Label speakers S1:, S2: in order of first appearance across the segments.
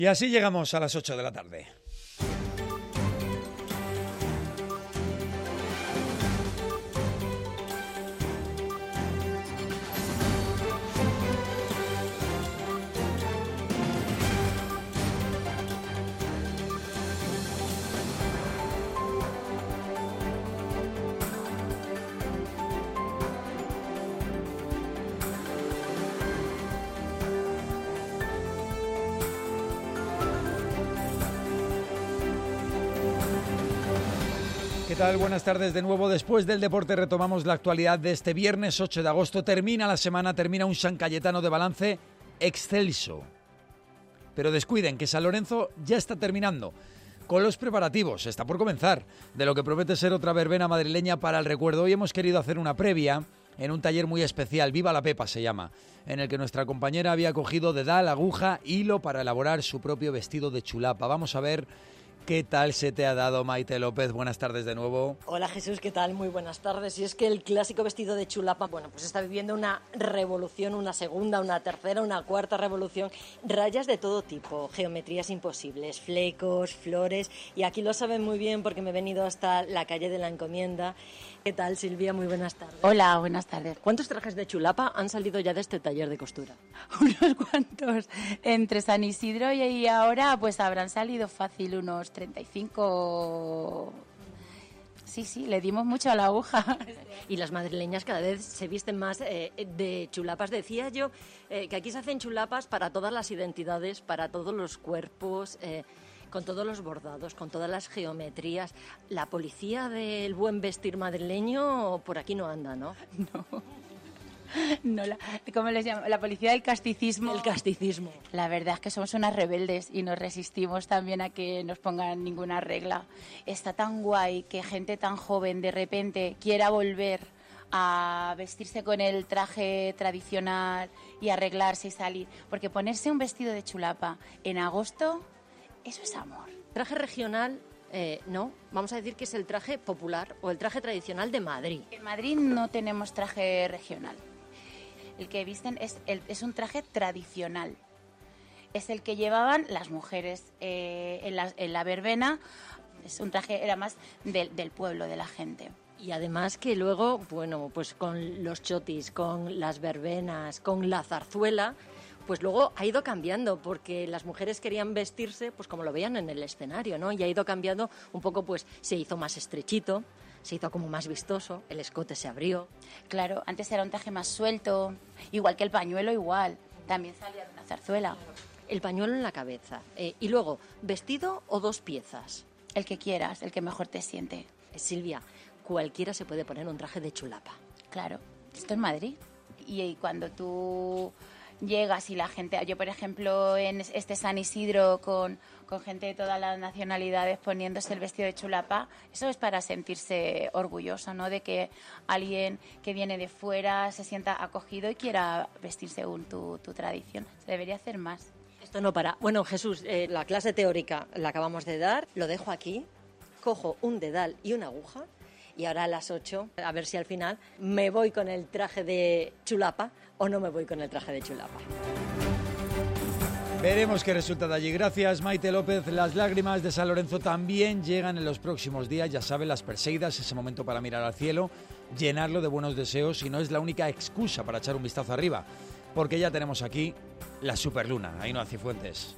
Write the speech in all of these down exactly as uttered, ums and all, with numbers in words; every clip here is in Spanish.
S1: Y así llegamos a las ocho de la tarde. ¿Qué tal? Buenas tardes de nuevo. Después del deporte retomamos la actualidad de este viernes ocho de agosto. Termina la semana, termina un San Cayetano de balance excelso. Pero descuiden que San Lorenzo ya está terminando con los preparativos, está por comenzar, de lo que promete ser otra verbena madrileña para el recuerdo. Hoy hemos querido hacer una previa en un taller muy especial, Viva la Pepa se llama, en el que nuestra compañera había cogido dedal, aguja, hilo para elaborar su propio vestido de chulapa. Vamos a ver ¿qué tal se te ha dado, Maite López? Buenas tardes de nuevo.
S2: Hola Jesús, ¿qué tal? Muy buenas tardes. Y es que el clásico vestido de chulapa, bueno, pues está viviendo una revolución, una segunda, una tercera, una cuarta revolución. Rayas de todo tipo, geometrías imposibles, flecos, flores. Y aquí lo saben muy bien porque me he venido hasta la calle de la Encomienda. ¿Qué tal, Silvia? Muy buenas tardes.
S3: Hola, buenas tardes.
S2: ¿Cuántos trajes de chulapa han salido ya de este taller de costura?
S3: Unos cuantos. Entre San Isidro y ahora pues habrán salido fácil unos treinta y cinco. Sí, sí, le dimos mucho a la aguja.
S2: Y las madrileñas cada vez se visten más eh, de chulapas. Decía yo eh, que aquí se hacen chulapas para todas las identidades, para todos los cuerpos, eh, con todos los bordados, con todas las geometrías. La policía del buen vestir madrileño por aquí no anda, ¿no?
S3: No. No, la, ¿cómo les llamo? La policía del casticismo.
S2: El casticismo.
S3: La verdad es que somos unas rebeldes y nos resistimos también a que nos pongan ninguna regla. Está tan guay que gente tan joven de repente quiera volver a vestirse con el traje tradicional y arreglarse y salir. Porque ponerse un vestido de chulapa en agosto, eso es amor.
S2: Traje regional. Eh, no, vamos a decir que es el traje popular o el traje tradicional de Madrid.
S3: En Madrid no tenemos traje regional. El que visten es, el, es un traje tradicional. Es el que llevaban las mujeres eh, en, la, en la verbena. Es un traje, era más del, del pueblo, de la gente.
S2: Y además que luego, bueno, pues con los chotis, con las verbenas, con la zarzuela, pues luego ha ido cambiando, porque las mujeres querían vestirse pues como lo veían en el escenario, ¿no? Y ha ido cambiando un poco, pues se hizo más estrechito, se hizo como más vistoso, el escote se abrió.
S3: Claro, antes era un traje más suelto, igual que el pañuelo igual, también salía de una zarzuela.
S2: El pañuelo en la cabeza. Eh, y luego, ¿vestido o dos piezas?
S3: El que quieras, el que mejor te siente.
S2: Eh, Silvia, cualquiera se puede poner un traje de chulapa.
S3: Claro, esto es Madrid. Y, y cuando tú llegas y la gente, yo por ejemplo en este San Isidro con, con gente de todas las nacionalidades poniéndose el vestido de chulapa, eso es para sentirse orgulloso, ¿no? De que alguien que viene de fuera se sienta acogido y quiera vestirse según tu, tu tradición. Se debería hacer más.
S2: Esto no para. Bueno, Jesús, eh, la clase teórica la acabamos de dar, lo dejo aquí, cojo un dedal y una aguja y ahora a las ocho, a ver si al final me voy con el traje de chulapa o no me voy con el traje de chulapa.
S1: Veremos qué resulta de allí. Gracias, Maite López. Las lágrimas de San Lorenzo también llegan en los próximos días. Ya saben, las Perseidas, ese momento para mirar al cielo, llenarlo de buenos deseos, y no es la única excusa para echar un vistazo arriba, porque ya tenemos aquí la superluna. Ainhoa Cifuentes.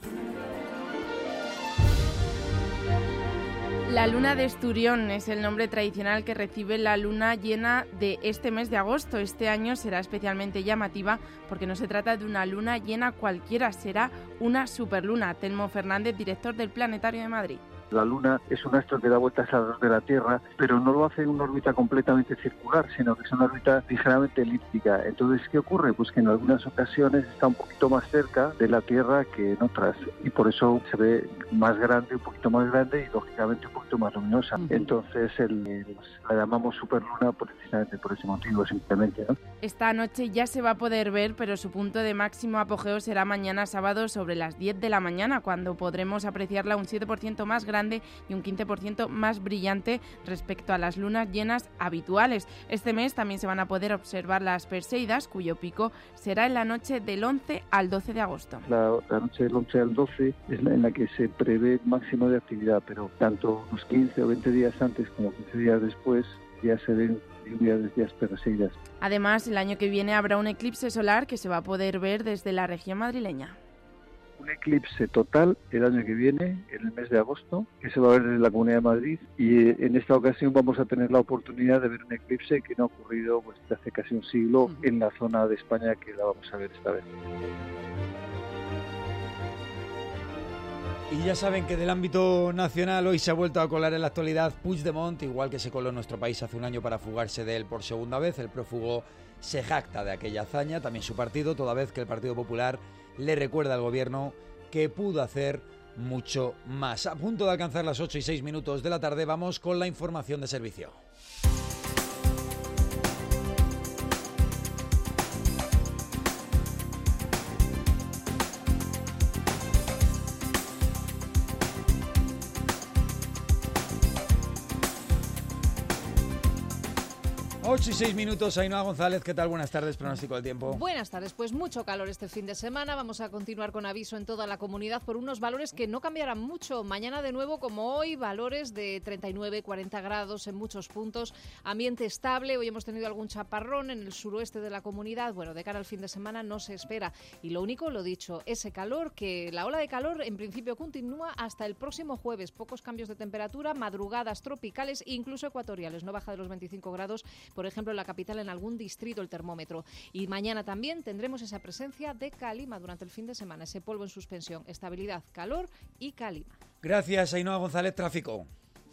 S4: La luna de Esturión es el nombre tradicional que recibe la luna llena de este mes de agosto. Este año será especialmente llamativa porque no se trata de una luna llena cualquiera, será una superluna. Telmo Fernández, director del Planetario de Madrid.
S5: La Luna es un astro que da vueltas alrededor de la Tierra, pero no lo hace en una órbita completamente circular, sino que es una órbita ligeramente elíptica. Entonces, ¿qué ocurre? Pues que en algunas ocasiones está un poquito más cerca de la Tierra que en otras, y por eso se ve más grande, un poquito más grande y lógicamente un poquito más luminosa. Uh-huh. Entonces, el, el, la llamamos superluna precisamente por ese motivo, simplemente, ¿no?
S4: Esta noche ya se va a poder ver, pero su punto de máximo apogeo será mañana sábado sobre las diez de la mañana, cuando podremos apreciarla un siete por ciento más grande grande y un quince por ciento más brillante respecto a las lunas llenas habituales. Este mes también se van a poder observar las Perseidas, cuyo pico será en la noche del once al doce de agosto.
S5: La, la noche del once al doce es la en la que se prevé máximo de actividad, pero tanto unos quince o veinte días antes como quince días después ya se ven lluvias de Perseidas.
S4: Además, el año que viene habrá un eclipse solar que se va a poder ver desde la región madrileña.
S5: Un eclipse total el año que viene, en el mes de agosto, que se va a ver desde la Comunidad de Madrid, y en esta ocasión vamos a tener la oportunidad de ver un eclipse que no ha ocurrido pues, desde hace casi un siglo uh-huh. en la zona de España, que la vamos a ver esta vez.
S1: Y ya saben que del ámbito nacional hoy se ha vuelto a colar en la actualidad Puigdemont, igual que se coló en nuestro país hace un año para fugarse de él por segunda vez. El prófugo se jacta de aquella hazaña, también su partido, toda vez que el Partido Popular le recuerda al gobierno que pudo hacer mucho más. A punto de alcanzar las ocho y seis minutos de la tarde, vamos con la información de servicio. ocho y seis minutos, Ainhoa González, ¿qué tal? Buenas tardes, pronóstico del tiempo.
S6: Buenas tardes, pues mucho calor este fin de semana. Vamos a continuar con aviso en toda la comunidad por unos valores que no cambiarán mucho. Mañana de nuevo, como hoy, valores de treinta y nueve, cuarenta grados en muchos puntos. Ambiente estable, hoy hemos tenido algún chaparrón en el suroeste de la comunidad. Bueno, de cara al fin de semana no se espera. Y lo único, lo dicho, ese calor, que la ola de calor en principio continúa hasta el próximo jueves. Pocos cambios de temperatura, madrugadas tropicales e incluso ecuatoriales. No baja de los veinticinco grados. Por ejemplo, en la capital, en algún distrito, el termómetro. Y mañana también tendremos esa presencia de calima durante el fin de semana, ese polvo en suspensión, estabilidad, calor y calima.
S1: Gracias, Ainhoa González. Tráfico.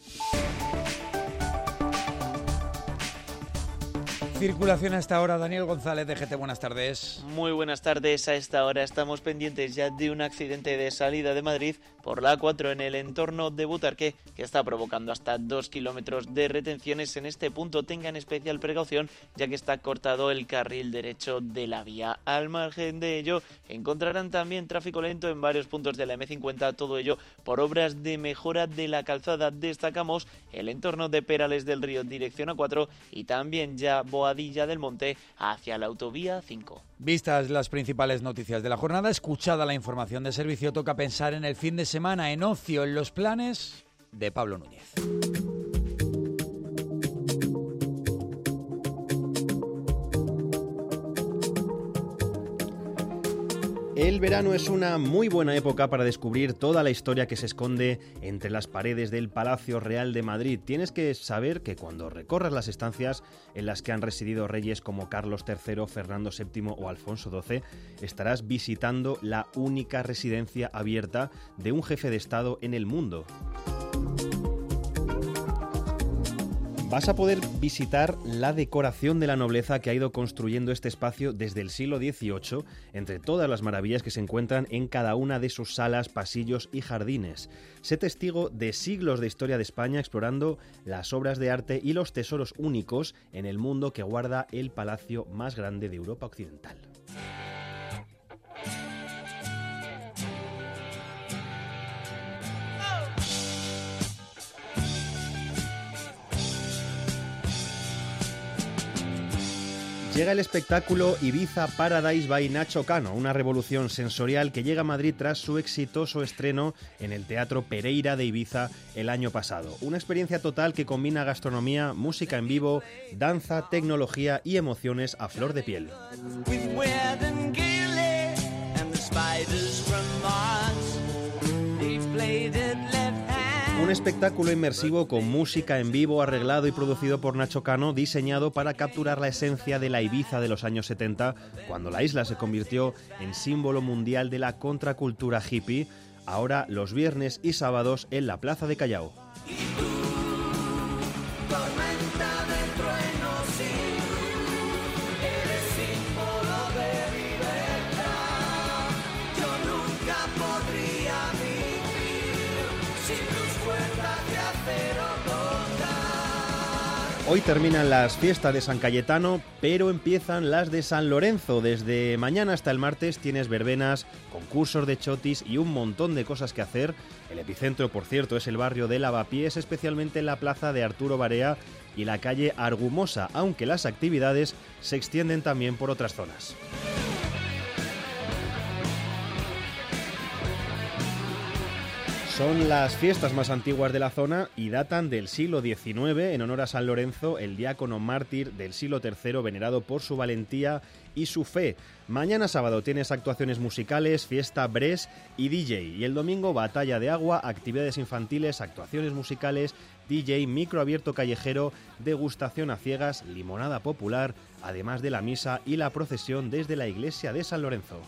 S1: Circulación a esta hora, Daniel González de G T, buenas tardes.
S7: Muy buenas tardes, a esta hora estamos pendientes ya de un accidente de salida de Madrid por la A cuatro en el entorno de Butarque, que está provocando hasta dos kilómetros de retenciones en este punto. Tengan especial precaución, ya que está cortado el carril derecho de la vía. Al margen de ello, encontrarán también tráfico lento en varios puntos de la eme cincuenta, todo ello por obras de mejora de la calzada. Destacamos el entorno de Perales del Río, dirección A cuatro, y también ya Boadilla del Monte hacia la autovía cinco.
S1: Vistas las principales noticias de la jornada, escuchada la información de servicio, toca pensar en el fin de semana, en ocio, en los planes de Pablo Núñez.
S8: El verano es una muy buena época para descubrir toda la historia que se esconde entre las paredes del Palacio Real de Madrid. Tienes que saber que cuando recorras las estancias en las que han residido reyes como Carlos tercero, Fernando séptimo o Alfonso doce, estarás visitando la única residencia abierta de un jefe de Estado en el mundo. Vas a poder visitar la decoración de la nobleza que ha ido construyendo este espacio desde el siglo dieciocho, entre todas las maravillas que se encuentran en cada una de sus salas, pasillos y jardines. Sé testigo de siglos de historia de España explorando las obras de arte y los tesoros únicos en el mundo que guarda el palacio más grande de Europa Occidental. Llega el espectáculo Ibiza Paradise by Nacho Cano, una revolución sensorial que llega a Madrid tras su exitoso estreno en el Teatro Pereira de Ibiza el año pasado. Una experiencia total que combina gastronomía, música en vivo, danza, tecnología y emociones a flor de piel. Un espectáculo inmersivo con música en vivo, arreglado y producido por Nacho Cano, diseñado para capturar la esencia de la Ibiza de los años setenta, cuando la isla se convirtió en símbolo mundial de la contracultura hippie, ahora los viernes y sábados en la Plaza de Callao. Hoy terminan las fiestas de San Cayetano, pero empiezan las de San Lorenzo. Desde mañana hasta el martes tienes verbenas, concursos de chotis y un montón de cosas que hacer. El epicentro, por cierto, es el barrio de Lavapiés, especialmente en la plaza de Arturo Barea y la calle Argumosa, aunque las actividades se extienden también por otras zonas. Son las fiestas más antiguas de la zona y datan del siglo diecinueve, en honor a San Lorenzo, el diácono mártir del siglo tercero, venerado por su valentía y su fe. Mañana sábado tienes actuaciones musicales, fiesta bres y D J. Y el domingo batalla de agua, actividades infantiles, actuaciones musicales, D J, micro abierto callejero, degustación a ciegas, limonada popular, además de la misa y la procesión desde la iglesia de San Lorenzo.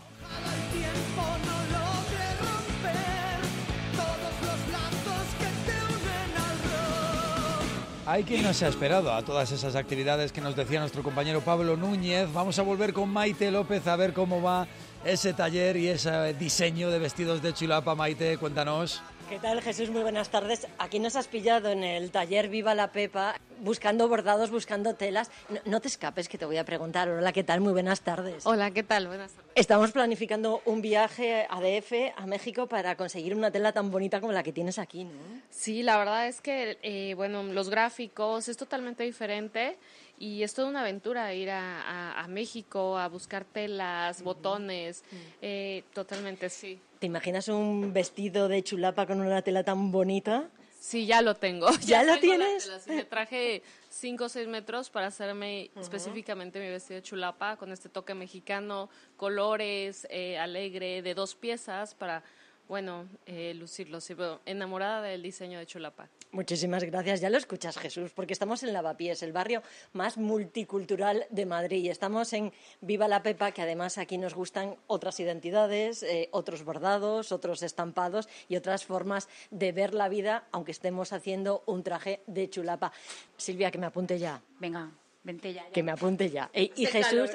S1: Hay quien no se ha esperado a todas esas actividades que nos decía nuestro compañero Pablo Núñez. Vamos a volver con Maite López a ver cómo va ese taller y ese diseño de vestidos de chulapa. Maite, cuéntanos.
S2: ¿Qué tal, Jesús? Muy buenas tardes. Aquí nos has pillado en el taller Viva la Pepa, buscando bordados, buscando telas. No, no te escapes, que te voy a preguntar. Hola, ¿qué tal? Muy buenas tardes.
S9: Hola, ¿qué tal? Buenas tardes.
S2: Estamos planificando un viaje a D F, a México, para conseguir una tela tan bonita como la que tienes aquí, ¿no?
S9: Sí, la verdad es que, eh, bueno, los gráficos es totalmente diferente y es toda una aventura ir a, a, a México a buscar telas, uh-huh. botones, uh-huh. eh, totalmente, sí.
S2: ¿Te imaginas un vestido de chulapa con una tela tan bonita?
S9: Sí, ya lo tengo.
S2: ¿Ya, ¿Ya lo tienes?
S9: Sí, me traje cinco o seis metros para hacerme uh-huh. específicamente mi vestido de chulapa con este toque mexicano, colores, eh, alegre, de dos piezas para, bueno, eh, lucirlo. Sí, pero enamorada del diseño de chulapa.
S2: Muchísimas gracias. Ya lo escuchas, Jesús, porque estamos en Lavapiés, el barrio más multicultural de Madrid. Y estamos en Viva la Pepa, que además aquí nos gustan otras identidades, eh, otros bordados, otros estampados y otras formas de ver la vida, aunque estemos haciendo un traje de chulapa. Silvia, que me apunte ya.
S3: Venga. Vente ya, ya.
S2: Que me apunte ya. E, y, Jesús,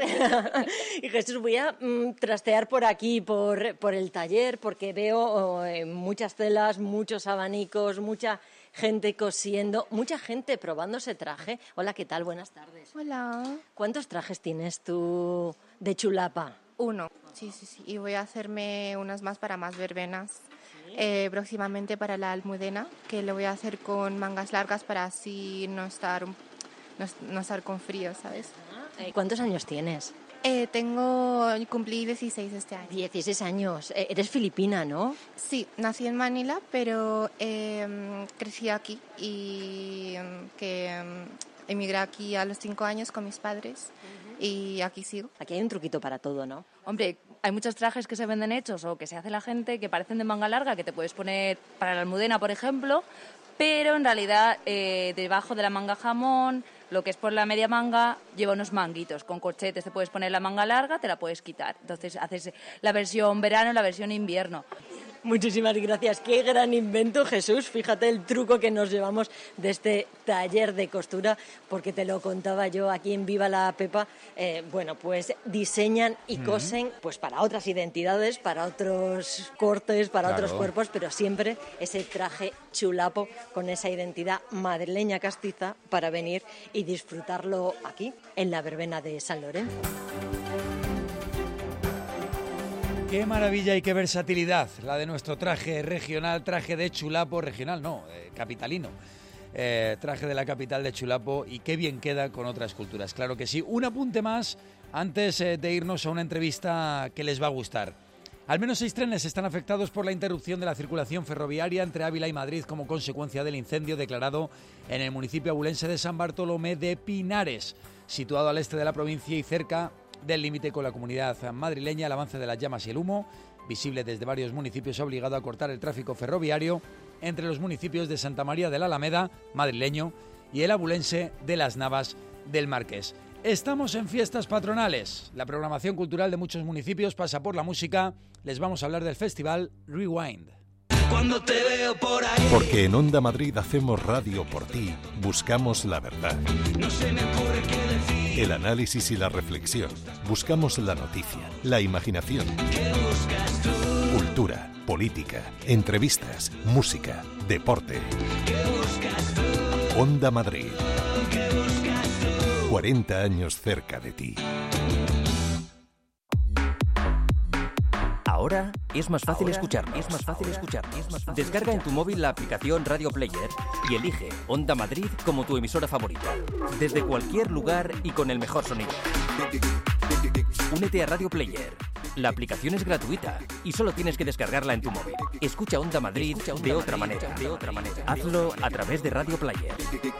S2: y Jesús, voy a mm, trastear por aquí, por, por el taller, porque veo oh, eh, muchas telas, muchos abanicos, mucha gente cosiendo, mucha gente probando ese traje. Hola, ¿qué tal? Buenas tardes.
S10: Hola.
S2: ¿Cuántos trajes tienes tú de chulapa?
S10: Uno. Sí, sí, sí. Y voy a hacerme unas más para más verbenas. ¿Sí? Eh, próximamente para la Almudena, que lo voy a hacer con mangas largas para así no estar... No, no estar con frío, ¿sabes?
S2: ¿Cuántos años tienes?
S10: Eh, tengo, cumplí dieciséis este año.
S2: dieciséis años. Eh, eres filipina, ¿no?
S10: Sí, nací en Manila, pero eh, crecí aquí y que emigré aquí a los cinco años con mis padres uh-huh. y aquí sigo.
S2: Aquí hay un truquito para todo, ¿no?
S11: Hombre, hay muchos trajes que se venden hechos o que se hace la gente que parecen de manga larga, que te puedes poner para la Almudena, por ejemplo, pero en realidad eh, debajo de la manga jamón, lo que es por la media manga, lleva unos manguitos con corchetes. Te puedes poner la manga larga, te la puedes quitar. Entonces haces la versión verano, la versión invierno.
S2: Muchísimas gracias. Qué gran invento, Jesús. Fíjate el truco que nos llevamos de este taller de costura, porque te lo contaba yo aquí en Viva la Pepa. Eh, bueno, pues diseñan y cosen uh-huh. pues para otras identidades, para otros cortes, para claro. otros cuerpos, pero siempre ese traje chulapo con esa identidad madrileña castiza para venir y disfrutarlo aquí, en la verbena de San Lorenzo.
S1: Qué maravilla y qué versatilidad la de nuestro traje regional, traje de chulapo, regional no, eh, capitalino, eh, traje de la capital de Chulapo, y qué bien queda con otras culturas, claro que sí. Un apunte más antes eh, de irnos a una entrevista que les va a gustar. Al menos seis trenes están afectados por la interrupción de la circulación ferroviaria entre Ávila y Madrid como consecuencia del incendio declarado en el municipio abulense de San Bartolomé de Pinares, situado al este de la provincia y cerca del límite con la comunidad madrileña. El avance de las llamas y el humo, visible desde varios municipios, ha obligado a cortar el tráfico ferroviario entre los municipios de Santa María de la Alameda, madrileño, y el abulense de Las Navas del Marqués. Estamos en fiestas patronales. La programación cultural de muchos municipios pasa por la música. Les vamos a hablar del festival Rewind.
S12: Cuando te veo por ahí. Porque en Onda Madrid hacemos radio por ti, buscamos la verdad. No se me ocurre qué decir. El análisis y la reflexión. Buscamos la noticia, la imaginación. ¿Qué buscas tú? Cultura, política, entrevistas, música, deporte. ¿Qué buscas tú? Onda Madrid. ¿Qué buscas? cuarenta años cerca de ti.
S13: Ahora es más fácil escuchar, es más fácil escuchar. Descarga en tu móvil la aplicación Radio Player y elige Onda Madrid como tu emisora favorita. Desde cualquier lugar y con el mejor sonido. Únete a Radio Player. La aplicación es gratuita y solo tienes que descargarla en tu móvil. Escucha Onda Madrid de otra manera, de otra manera. Hazlo a través de Radio Player.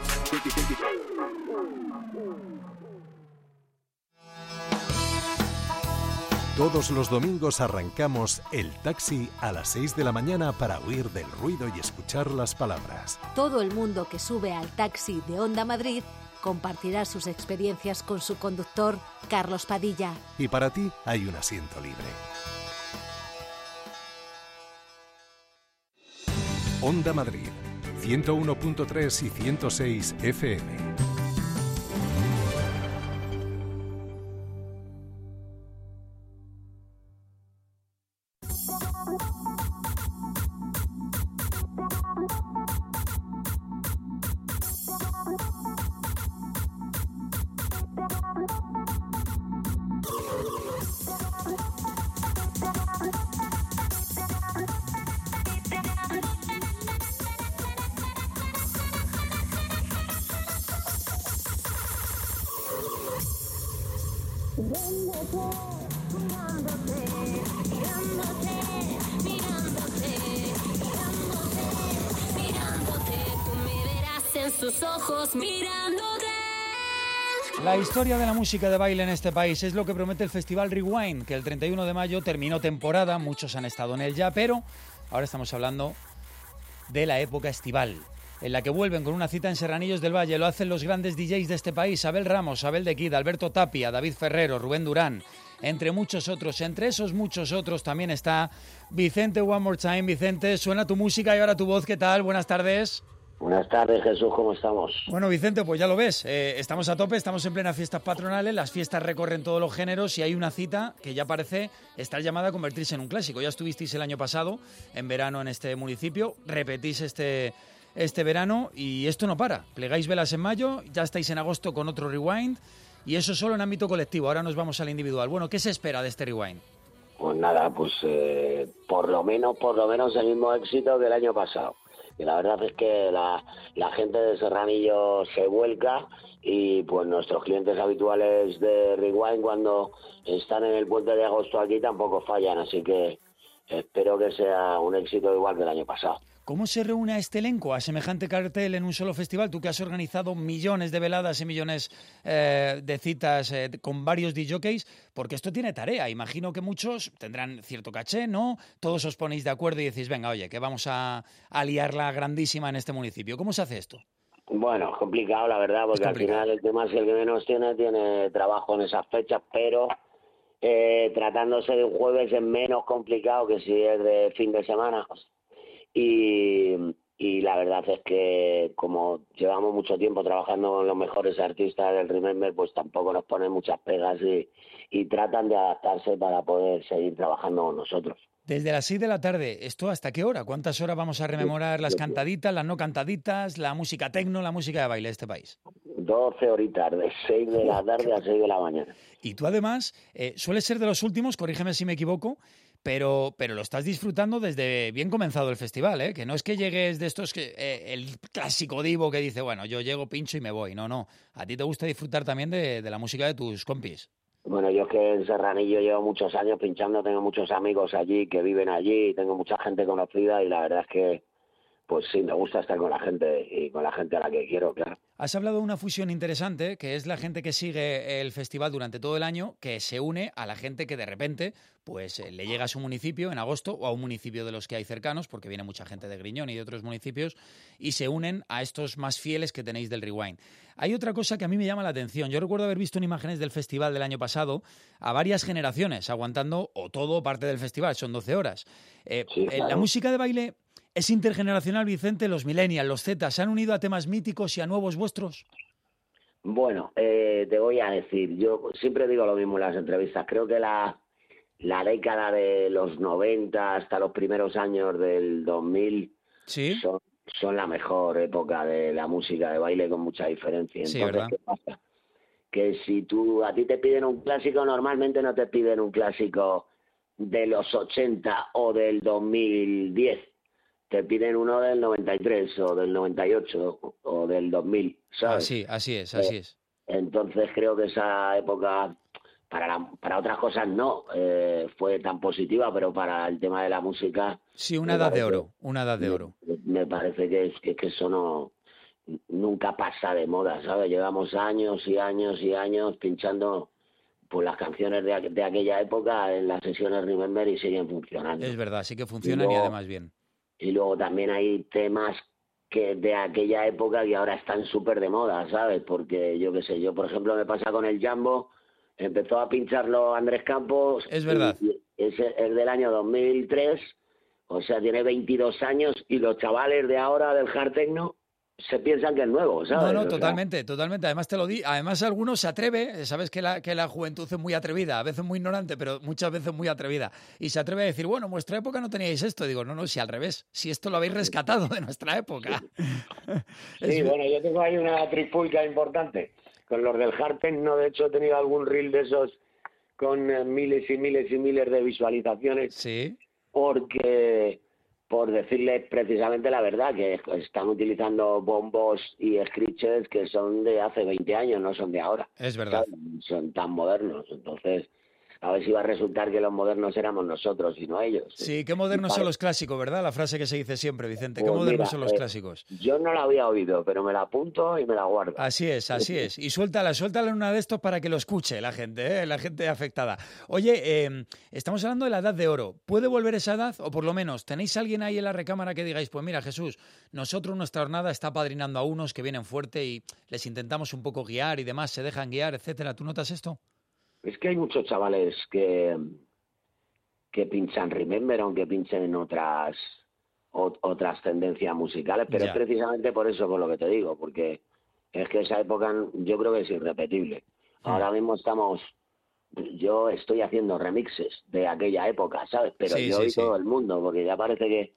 S12: Todos los domingos arrancamos el taxi a las seis de la mañana para huir del ruido y escuchar las palabras.
S14: Todo el mundo que sube al taxi de Onda Madrid compartirá sus experiencias con su conductor, Carlos Padilla.
S12: Y para ti hay un asiento libre. Onda Madrid, ciento uno punto tres y ciento seis F M.
S1: La historia de la música de baile en este país es lo que promete el Festival Rewind, que el treinta y uno de mayo terminó temporada, muchos han estado en él ya, pero ahora estamos hablando de la época estival, en la que vuelven con una cita en Serranillos del Valle. Lo hacen los grandes D Js de este país: Abel Ramos, Abel de Kid, Alberto Tapia, David Ferrero, Rubén Durán, entre muchos otros. Entre esos muchos otros también está Vicente One More Time. Vicente, suena tu música y ahora tu voz. ¿Qué tal? Buenas tardes.
S15: Buenas tardes, Jesús, ¿cómo estamos?
S1: Bueno, Vicente, pues ya lo ves, eh, estamos a tope, estamos en plenas fiestas patronales, las fiestas recorren todos los géneros y hay una cita que ya parece estar llamada a convertirse en un clásico. Ya estuvisteis el año pasado, en verano, en este municipio, repetís este, este verano y esto no para. Plegáis velas en mayo, ya estáis en agosto con otro Rewind y eso solo en ámbito colectivo. Ahora nos vamos al individual. Bueno, ¿qué se espera de este Rewind?
S15: Pues nada, pues eh, por lo menos, por lo menos el mismo éxito que el año pasado. Y la verdad es que la, la gente de Serranillo se vuelca y pues nuestros clientes habituales de Rewind cuando están en el puente de agosto aquí tampoco fallan, así que espero que sea un éxito igual que el año pasado.
S1: ¿Cómo se reúne a este elenco, a semejante cartel en un solo festival? Tú que has organizado millones de veladas y millones eh, de citas eh, con varios DJs, porque esto tiene tarea. Imagino que muchos tendrán cierto caché, ¿no? Todos os ponéis de acuerdo y decís, venga, oye, que vamos a, a liarla grandísima en este municipio. ¿Cómo se hace esto?
S15: Bueno, es complicado, la verdad, porque al final el tema es que el que menos tiene, tiene trabajo en esas fechas, pero eh, tratándose de un jueves es menos complicado que si es de fin de semana. Y, y la verdad es que como llevamos mucho tiempo trabajando con los mejores artistas del Remember, pues tampoco nos ponen muchas pegas y, y tratan de adaptarse para poder seguir trabajando con nosotros.
S1: Desde las seis de la tarde, ¿esto hasta qué hora? ¿Cuántas horas vamos a rememorar las cantaditas, las no cantaditas, la música tecno, la música de baile de este país?
S15: doce horitas, de seis de la tarde a seis de la mañana.
S1: Y tú además, eh, sueles ser de los últimos, corrígeme si me equivoco, Pero, pero lo estás disfrutando desde bien comenzado el festival, ¿eh? Que no es que llegues de estos, que eh, el clásico divo que dice, bueno, yo llego, pincho y me voy. No, no. A ti te gusta disfrutar también de, de la música de tus compis.
S15: Bueno, yo es que en Serranillo llevo muchos años pinchando, tengo muchos amigos allí que viven allí, tengo mucha gente conocida y la verdad es que, pues sí, me gusta estar con la gente y con la gente a la que quiero, claro.
S1: Has hablado de una fusión interesante, que es la gente que sigue el festival durante todo el año, que se une a la gente que de repente pues le llega a su municipio en agosto o a un municipio de los que hay cercanos, porque viene mucha gente de Griñón y de otros municipios, y se unen a estos más fieles que tenéis del Rewind. Hay otra cosa que a mí me llama la atención. Yo recuerdo haber visto en imágenes del festival del año pasado a varias generaciones aguantando o todo o parte del festival, son doce horas. Eh, sí, claro. La música de baile es intergeneracional, Vicente. Los millennials, los Z, ¿se han unido a temas míticos y a nuevos vuestros?
S15: Bueno, eh, te voy a decir, yo siempre digo lo mismo en las entrevistas, creo que la, la década de los noventa hasta los primeros años del dos mil ¿sí? son, son la mejor época de la música de baile con mucha diferencia. Entonces, sí, ¿qué pasa? que si tú a ti te piden un clásico, normalmente no te piden un clásico de los ochenta o del dos mil diez. Te piden uno del noventa y tres o del noventa y ocho o del dos mil, ¿sabes?
S1: Así, así es, así
S15: Eh,
S1: es.
S15: Entonces creo que esa época, para, la- para otras cosas no eh, fue tan positiva, pero para el tema de la música...
S1: Sí, una
S15: me
S1: edad de
S15: parece-
S1: oro, una edad de
S15: me-
S1: oro.
S15: Me parece que, es, que, que eso no nunca pasa de moda, ¿sabes? Llevamos años y años y años pinchando pues las canciones de, aqu- de aquella época en las sesiones Remember y siguen funcionando.
S1: Es verdad, sí que funcionan y
S15: luego-
S1: además bien.
S15: Y luego también hay temas que de aquella época que ahora están súper de moda, ¿sabes? Porque yo qué sé, yo por ejemplo me pasa con el Jambo, empezó a pincharlo Andrés Campos.
S1: Es verdad.
S15: y- y es, es del año dos mil tres, o sea, tiene veintidós años y los chavales de ahora del hard techno se piensan que es nuevo, ¿sabes?
S1: No, no,
S15: O sea,
S1: totalmente, totalmente. Además te lo di, además algunos se atreve, sabes que la, que la juventud es muy atrevida, a veces muy ignorante, pero muchas veces muy atrevida. Y se atreve a decir, bueno, en vuestra época no teníais esto. Y digo, no, no, si al revés, si esto lo habéis rescatado de nuestra época.
S15: Sí, bueno, yo tengo ahí una trifulca importante con los del hard techno. De hecho, he tenido algún reel de esos con eh, miles y miles y miles de visualizaciones.
S1: Sí.
S15: Porque, por decirles precisamente la verdad, que están utilizando bombos y screechers que son de hace veinte años, no son de ahora.
S1: Es verdad.
S15: ¿Sabes? Son tan modernos. Entonces, a ver si va a resultar que los modernos éramos nosotros y no ellos.
S1: Sí, qué modernos
S15: Y
S1: son
S15: pare-
S1: los clásicos, ¿verdad? La frase que se dice siempre, Vicente, qué
S15: Pues
S1: modernos
S15: mira,
S1: son los
S15: eh,
S1: clásicos.
S15: Yo no la había oído, pero me la apunto y me la guardo.
S1: Así es, así es. Y suéltala, suéltala en una de estos para que lo escuche la gente, ¿eh? La gente afectada. Oye, eh, estamos hablando de la edad de oro. ¿Puede volver esa edad? O por lo menos, ¿tenéis alguien ahí en la recámara que digáis, pues mira, Jesús, nosotros nuestra jornada está padrinando a unos que vienen fuerte y les intentamos un poco guiar y demás, se dejan guiar, etcétera? ¿Tú notas esto?
S15: Es que hay muchos chavales que, que pinchan Remember, aunque pinchen en otras ot- otras tendencias musicales, pero
S1: Ya.
S15: es precisamente por eso por lo que te digo, porque es que esa época yo creo que es irrepetible. Ahora mismo estamos, yo estoy haciendo remixes de aquella época, ¿sabes? Pero
S1: Sí,
S15: yo
S1: sí,
S15: y
S1: sí.
S15: todo el mundo, porque ya parece que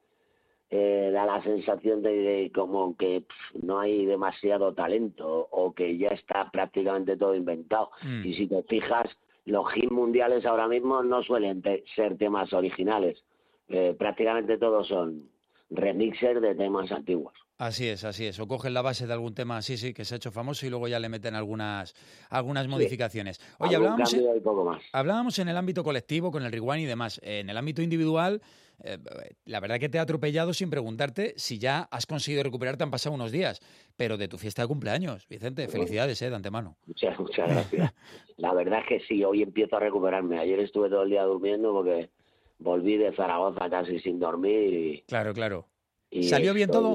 S15: eh, da la sensación de, de como que pff, no hay demasiado talento o que ya está prácticamente todo inventado.
S1: Mm.
S15: Y si te fijas, los hits mundiales ahora mismo no suelen te- ser temas originales. Eh, prácticamente todos son remixes de temas antiguos.
S1: Así es, así es. O cogen la base de algún tema, sí, sí, que se ha hecho famoso y luego ya le meten algunas, algunas modificaciones. Oye,
S15: Algún
S1: hablábamos... en-
S15: cambio y poco más.
S1: Hablábamos en el ámbito colectivo, con el rewind y demás. En el ámbito individual, eh, la verdad que te he atropellado sin preguntarte si ya has conseguido recuperarte, han pasado unos días. Pero de tu fiesta de cumpleaños, Vicente, felicidades, eh, de antemano.
S15: Muchas, muchas gracias. La verdad es que sí, hoy empiezo a recuperarme. Ayer estuve todo el día durmiendo porque volví de Zaragoza casi sin dormir y...
S1: Claro, claro.
S15: y
S1: ¿Salió bien
S15: estoy-
S1: todo?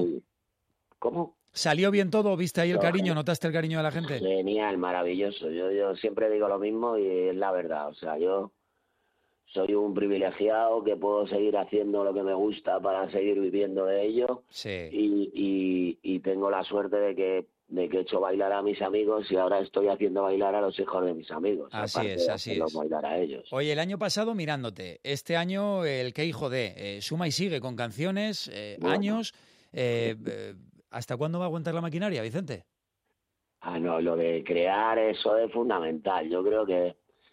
S15: ¿Cómo?
S1: ¿Salió bien todo? ¿Viste ahí el
S15: No,
S1: cariño?
S15: gen-
S1: ¿Notaste el cariño de la gente?
S15: Genial, maravilloso. Yo, yo siempre digo lo mismo y es la verdad. O sea, yo soy un privilegiado que puedo seguir haciendo lo que me gusta para seguir viviendo de ello.
S1: Sí.
S15: Y, y, y tengo la suerte de que, de que he hecho bailar a mis amigos y ahora estoy haciendo bailar a los hijos de mis amigos.
S1: Así
S15: aparte
S1: es,
S15: de
S1: así
S15: hacerlos
S1: es.
S15: bailar a ellos.
S1: Oye, el año pasado mirándote, este año el que hijo de, eh, suma y sigue con canciones, eh,
S15: Bueno.
S1: años. eh, eh, ¿Hasta cuándo va a aguantar la maquinaria, Vicente?
S15: Ah, no, lo de crear eso es fundamental. Yo creo que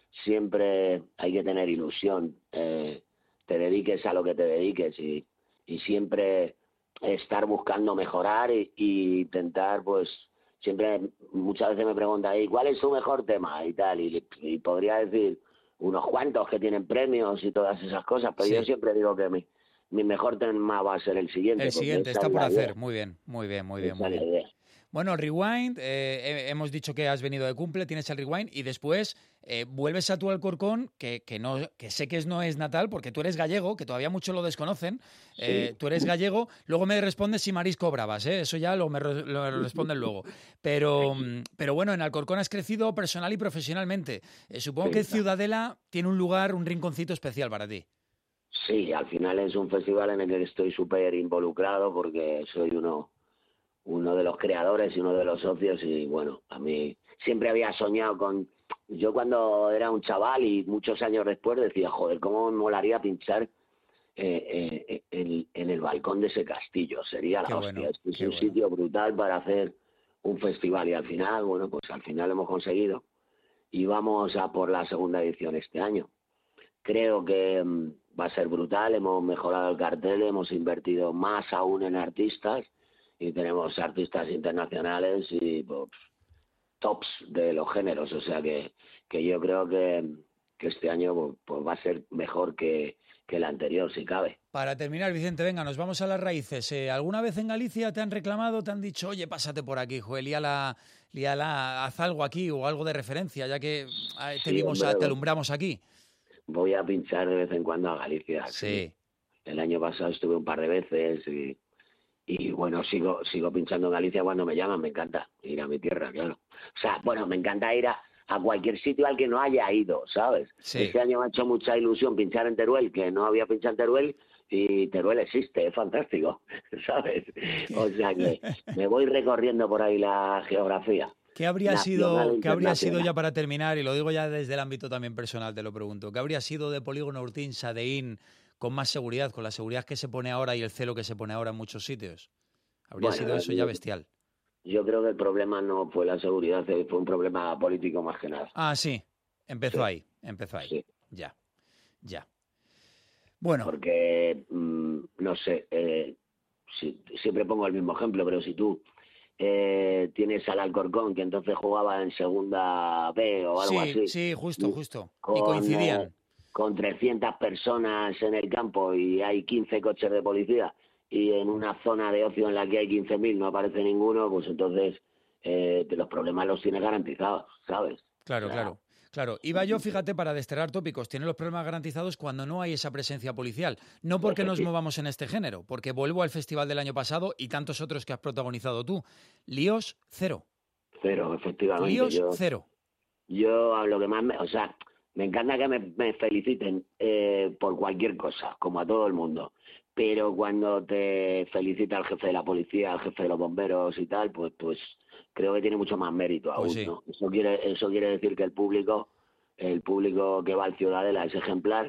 S15: siempre hay que tener ilusión. Eh, te dediques a lo que te dediques y, y siempre estar buscando mejorar y, y intentar, pues, siempre, muchas veces me preguntan, ¿y cuál es su mejor tema? Y tal, y, y podría decir unos cuantos que tienen premios y todas esas cosas, pero
S1: Sí.
S15: yo siempre digo que mi, mi mejor tema va a ser el siguiente.
S1: El
S15: porque
S1: siguiente,
S15: esa
S1: está
S15: es
S1: por
S15: la
S1: hacer.
S15: idea.
S1: Muy bien, muy bien, muy bien,
S15: Esa
S1: muy
S15: es la
S1: bien.
S15: idea.
S1: Bueno, el Rewind, eh, he- hemos dicho que has venido de cumple, tienes el Rewind y después eh, vuelves a tu Alcorcón, que, que, no, que sé que es, no es natal, porque tú eres gallego, que todavía muchos lo desconocen. Eh,
S15: Sí.
S1: tú eres gallego, luego me respondes si marisco bravas, ¿eh? Eso ya lo me re- lo responden luego. Pero, mm, pero bueno, en Alcorcón has crecido personal y profesionalmente. Eh, supongo
S15: Sí,
S1: que
S15: claro.
S1: Ciudadela tiene un lugar, un rinconcito especial para ti.
S15: Sí, al final es un festival en el que estoy súper involucrado porque soy uno, uno de los creadores y uno de los socios y bueno, a mí siempre había soñado con... Yo cuando era un chaval y muchos años después decía, joder, cómo me molaría pinchar eh, eh, en, en el balcón de ese castillo, sería la
S1: Qué
S15: hostia.
S1: bueno,
S15: es que es
S1: qué
S15: un
S1: bueno.
S15: sitio brutal para hacer un festival y al final, bueno, pues al final lo hemos conseguido. y vamos a por la segunda edición este año. Creo que um, va a ser brutal, hemos mejorado el cartel, hemos invertido más aún en artistas y tenemos artistas internacionales y pues, tops de los géneros, o sea que, que yo creo que, que este año pues, va a ser mejor que, que el anterior, si cabe.
S1: Para terminar, Vicente, venga, nos vamos a las raíces. Eh, ¿Alguna vez en Galicia te han reclamado, te han dicho, oye, pásate por aquí, Joel, líala, líala, haz algo aquí o algo de referencia, ya que eh, te,
S15: Sí,
S1: vimos,
S15: hombre,
S1: te alumbramos aquí?
S15: Voy a pinchar de vez en cuando a Galicia.
S1: Sí.
S15: El año pasado estuve un par de veces y, y bueno, sigo sigo pinchando en Galicia cuando me llaman. Me encanta ir a mi tierra, claro. O sea, bueno, me encanta ir a, a cualquier sitio al que no haya ido, ¿sabes?
S1: Sí.
S15: Este año me ha hecho mucha ilusión pinchar en Teruel, que no había pinchado en Teruel, y Teruel existe, es fantástico, ¿sabes? O sea que me voy recorriendo por ahí la geografía.
S1: ¿Qué habría
S15: Nacional,
S1: sido, ¿qué habría sido
S15: internacional.
S1: ya para terminar? Y lo digo ya desde el ámbito también personal, te lo pregunto. ¿Qué habría sido de Polígono Urtín, Sadeín, con más seguridad, con la seguridad que se pone ahora y el celo que se pone ahora en muchos sitios? Habría
S15: Bueno,
S1: sido eso
S15: yo-
S1: ya bestial.
S15: Yo creo que el problema no fue la seguridad, fue un problema político más que nada.
S1: Ah, sí. Empezó
S15: Sí.
S1: ahí, empezó ahí.
S15: Sí.
S1: Ya, ya. Bueno.
S15: Porque, mm, no sé, eh, si- siempre pongo el mismo ejemplo, pero si tú eh, tienes al Alcorcón, que entonces jugaba en segunda B o algo
S1: Sí,
S15: así.
S1: sí, justo,
S15: y
S1: justo.
S15: con,
S1: Y coincidían.
S15: eh, con trescientas personas en el campo y hay quince coches de policía y en una zona de ocio en la que hay quince mil no aparece ninguno, pues entonces eh, los problemas los tienes garantizados, ¿sabes?
S1: Claro,
S15: O sea,
S1: claro. Claro, iba yo, fíjate, para desterrar tópicos, tiene los problemas garantizados cuando no hay esa presencia policial. No porque nos movamos en este género, porque vuelvo al festival del año pasado y tantos otros que has protagonizado tú. Líos, cero.
S15: Cero, efectivamente.
S1: Líos,
S15: yo,
S1: cero.
S15: Yo a lo que más me... O sea, me encanta que me, me feliciten eh, por cualquier cosa, como a todo el mundo. Pero cuando te felicita el jefe de la policía, el jefe de los bomberos y tal, pues pues creo que tiene mucho más mérito aún,
S1: Pues sí.
S15: ¿no? Eso quiere, eso quiere decir que el público, el público que va al Ciudadela es ejemplar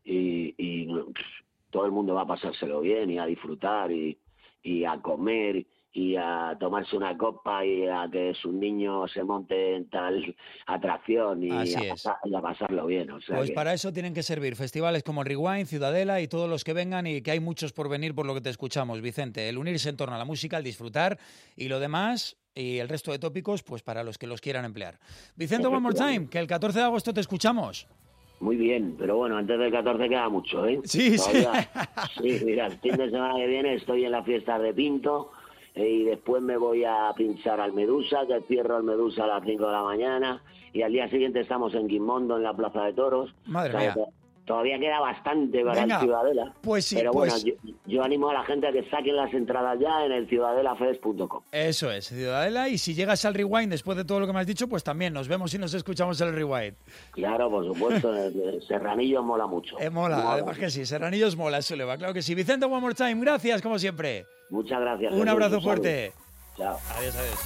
S15: y, y pff, todo el mundo va a pasárselo bien y a disfrutar y, y a comer y a tomarse una copa y a que sus niños se monten en tal atracción y,
S1: Así
S15: a,
S1: es.
S15: pasar- y a pasarlo bien. O sea
S1: Pues
S15: que-
S1: para eso tienen que servir festivales como el Rewind, Ciudadela y todos los que vengan y que hay muchos por venir por lo que te escuchamos, Vicente. El unirse en torno a la música, el disfrutar y lo demás y el resto de tópicos, pues para los que los quieran emplear. Vicente, one more time, que el catorce de agosto te escuchamos.
S15: Muy bien, pero bueno, antes del catorce queda mucho, ¿eh?
S1: Sí, sí.
S15: Sí, mira, el fin de semana que viene estoy en la fiesta de Pinto eh, y después me voy a pinchar al Medusa, que cierro el Medusa a las cinco de la mañana y al día siguiente estamos en Guimondo, en la Plaza de Toros.
S1: Madre
S15: O sea,
S1: mía.
S15: to- Todavía queda bastante para
S1: Venga,
S15: el Ciudadela.
S1: pues sí,
S15: Pero
S1: pues-
S15: bueno, yo, yo animo a la gente a que saquen las entradas ya en el ciudadelafest punto com.
S1: Eso es, Ciudadela. Y si llegas al Rewind después de todo lo que me has dicho, pues también nos vemos y nos escuchamos en el Rewind.
S15: Claro, por supuesto, el- el Serranillo mola mucho.
S1: Eh, mola, además que sí. Serranillos mola, eso le va, claro que sí. Vicente, one more time, gracias como siempre.
S15: Muchas gracias.
S1: Un
S15: Jesús,
S1: abrazo
S15: saludo.
S1: fuerte.
S15: Chao.
S1: Adiós, adiós.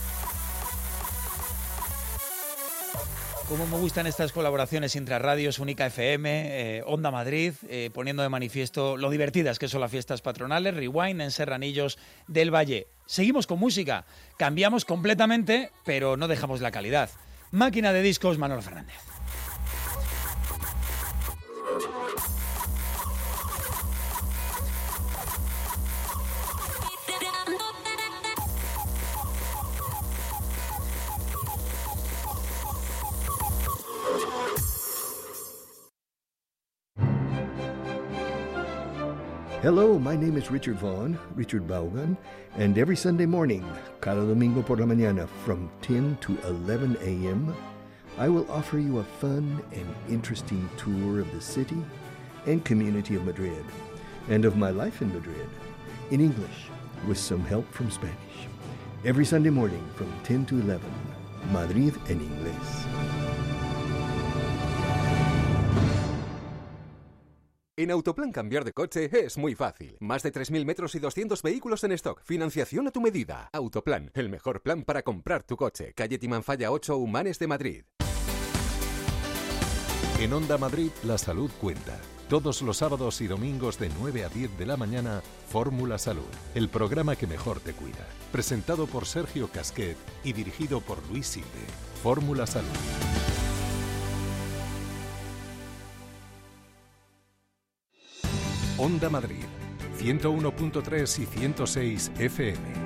S1: Cómo me gustan estas colaboraciones entre radios, Única F M, eh, Onda Madrid, eh, poniendo de manifiesto lo divertidas que son las fiestas patronales, Rewind en Serranillos del Valle. Seguimos con música, cambiamos completamente, pero no dejamos la calidad. Máquina de discos, Manolo Fernández.
S16: Hello, my name is Richard Vaughn, Richard Vaughan, and every Sunday morning, cada domingo por la mañana, from ten to eleven a.m., I will offer you a fun and interesting tour of the city and community of Madrid, and of my life in Madrid, in English, with some help from Spanish. Every Sunday morning from ten to eleven, Madrid en inglés.
S17: En Autoplan cambiar de coche es muy fácil. Más de tres mil metros y doscientos vehículos en stock. Financiación a tu medida. Autoplan, el mejor plan para comprar tu coche. Calle Timanfaya ocho, Humanes de Madrid.
S12: En Onda Madrid, la salud cuenta. Todos los sábados y domingos de nueve a diez de la mañana, Fórmula Salud, el programa que mejor te cuida. Presentado por Sergio Casquet y dirigido por Luis Silve. Fórmula Salud. Onda Madrid, ciento uno punto tres y ciento seis F M.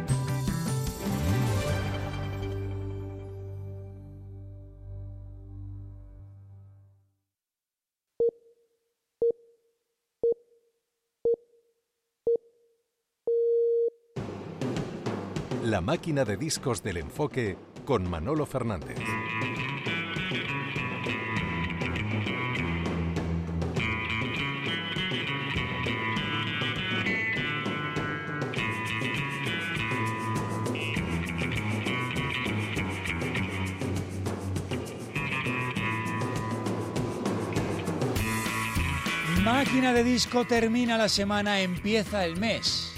S12: La máquina de discos del enfoque con Manolo Fernández.
S1: Máquina de disco termina la semana, empieza el mes.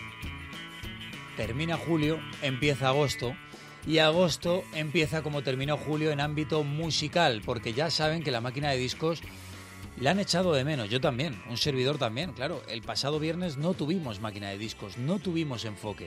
S1: Termina julio, empieza agosto, y agosto empieza como terminó julio en ámbito musical, porque ya saben que la máquina de discos la han echado de menos. Yo también, un servidor también, claro. El pasado viernes no tuvimos máquina de discos, no tuvimos enfoque.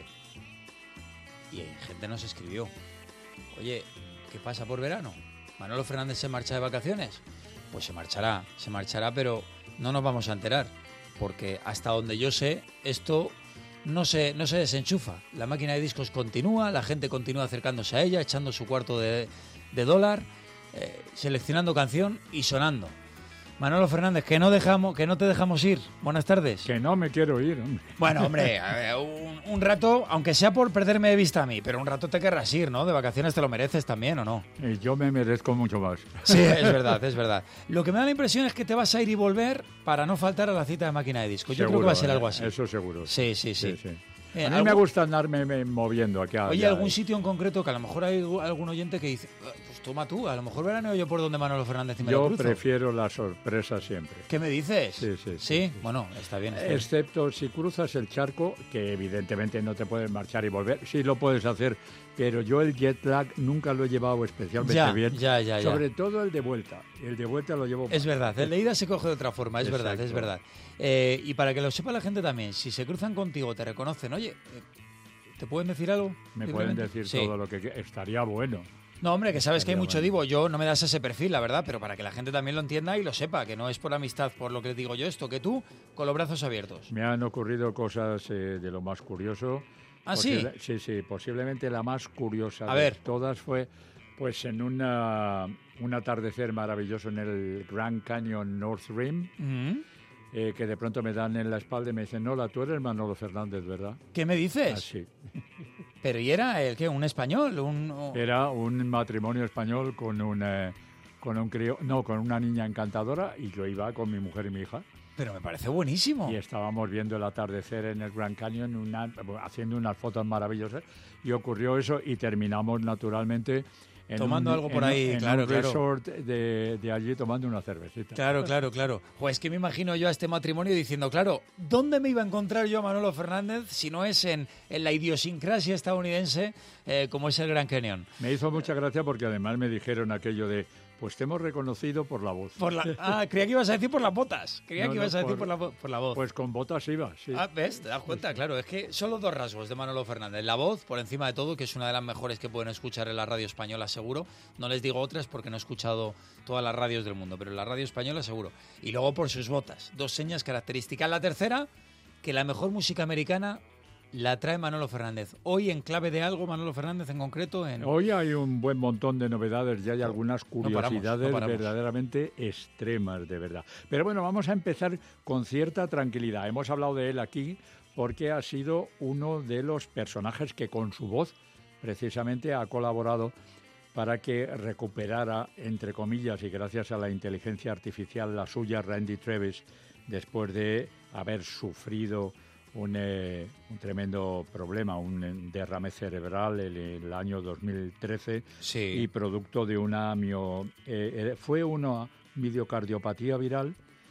S1: Y gente nos escribió, oye, ¿qué pasa por verano? ¿Manolo Fernández se marcha de vacaciones? Pues se marchará, se marchará, pero no nos vamos a enterar, porque hasta donde yo sé, esto no se, no se desenchufa. La máquina de discos continúa, la gente continúa acercándose a ella, echando su cuarto de, de dólar, eh, seleccionando canción y sonando. Manolo Fernández, que no dejamos, que no te dejamos ir. Buenas tardes.
S18: Que no me quiero ir, hombre.
S1: Bueno, hombre, a ver, un, un rato, aunque sea por perderme de vista a mí, pero un rato te querrás ir, ¿no? De vacaciones te lo mereces también, ¿o no?
S18: Y yo me merezco mucho más.
S1: Sí, es verdad, es verdad. Lo que me da la impresión es que te vas a ir y volver para no faltar a la cita de máquina de disco. Yo
S18: Seguro,
S1: creo que va a ser
S18: eh,
S1: algo así.
S18: Eso seguro.
S1: Sí, sí, sí.
S18: sí, sí.
S1: Eh,
S18: a mí
S1: ¿algún...
S18: me gusta andarme me, moviendo aquí.
S1: Oye,
S18: allá,
S1: algún
S18: eh.
S1: sitio en concreto que a lo mejor hay algún oyente que dice, pues toma tú, a lo mejor veraneo yo por donde Manolo Fernández y me
S18: Yo
S1: lo cruzo.
S18: prefiero la sorpresa siempre.
S1: ¿Qué me dices?
S18: Sí, sí. Sí,
S1: ¿Sí? Bueno, está bien. Está
S18: Excepto bien. Si cruzas el charco, que evidentemente no te puedes marchar y volver. Sí lo puedes hacer, pero yo el jet lag nunca lo he llevado especialmente
S1: ya,
S18: bien.
S1: Ya, ya, ya.
S18: Sobre todo el de vuelta. El de vuelta lo llevo
S1: Es
S18: mal.
S1: verdad, el de ida se coge de otra forma, es
S18: Exacto.
S1: verdad, es verdad. Eh, y para que lo sepa la gente también, si se cruzan contigo, te reconocen, oye, eh, ¿te pueden decir algo?
S18: Me pueden
S1: Simplemente.
S18: decir
S1: Sí.
S18: todo lo que estaría bueno.
S1: No, hombre, que sabes que hay
S18: Estaría
S1: mucho
S18: bueno.
S1: divo. Yo no me das ese perfil, la verdad, pero para que la gente también lo entienda y lo sepa, que no es por amistad, por lo que digo yo esto, que tú con los brazos abiertos.
S18: Me han ocurrido cosas eh, de lo más curioso.
S1: ¿Ah, sí?
S18: Posible- Sí, sí. Posiblemente la más curiosa
S1: A
S18: de
S1: ver.
S18: todas fue pues en una, un atardecer maravilloso en el Grand Canyon North Rim,
S1: Mm.
S18: eh, que de pronto me dan en la espalda y me dicen, Nola, tú eres Manolo Fernández, ¿verdad?
S1: ¿Qué me dices?
S18: Así.
S1: Pero ¿y era el qué? ¿Un español? Un, o-
S18: Era un matrimonio español con un, eh, con un crío, no, con una niña encantadora, y yo iba con mi mujer y mi hija.
S1: Pero me parece buenísimo.
S18: Y estábamos viendo el atardecer en el Grand Canyon, una- haciendo unas fotos maravillosas, y ocurrió eso, y terminamos naturalmente en
S1: Tomando
S18: un,
S1: algo por
S18: en-
S1: ahí,
S18: en
S1: claro,
S18: un
S1: claro.
S18: resort de, de allí tomando una cervecita.
S1: Claro, claro, claro. Pues que me imagino yo a este matrimonio diciendo, claro, ¿dónde me iba a encontrar yo a Manolo Fernández si no es en, en la idiosincrasia estadounidense eh, como es el Gran Canyon?
S18: Me hizo mucha gracia porque además me dijeron aquello de, pues te hemos reconocido por la voz.
S1: Por la, ah, creía que ibas a decir por las botas. Creía
S18: No,
S1: que
S18: no,
S1: ibas a decir
S18: por-
S1: por la, vo- por la voz.
S18: Pues con botas iba, sí.
S1: Ah, ¿ves? Te das cuenta, claro. Es que son los dos rasgos de Manolo Fernández. La voz, por encima de todo, que es una de las mejores que pueden escuchar en la radio española, seguro. No les digo otras porque no he escuchado todas las radios del mundo, pero en la radio española seguro. Y luego por sus botas. Dos señas características. La tercera, que la mejor música americana la trae Manolo Fernández. Hoy en clave de algo, Manolo Fernández en concreto, en...
S18: Hoy hay un buen montón de novedades y hay algunas
S1: paramos,
S18: curiosidades
S1: no paramos.
S18: verdaderamente extremas, de verdad. Pero bueno, vamos a empezar con cierta tranquilidad. Hemos hablado de él aquí porque ha sido uno de los personajes que con su voz precisamente ha colaborado para que recuperara, entre comillas, y gracias a la inteligencia artificial, la suya, Randy Travis, después de haber sufrido un, eh, un tremendo problema, un eh, derrame cerebral en el, el año dos mil trece
S1: Sí.
S18: y producto de una mio, eh, eh, fue una miocardiopatía viral,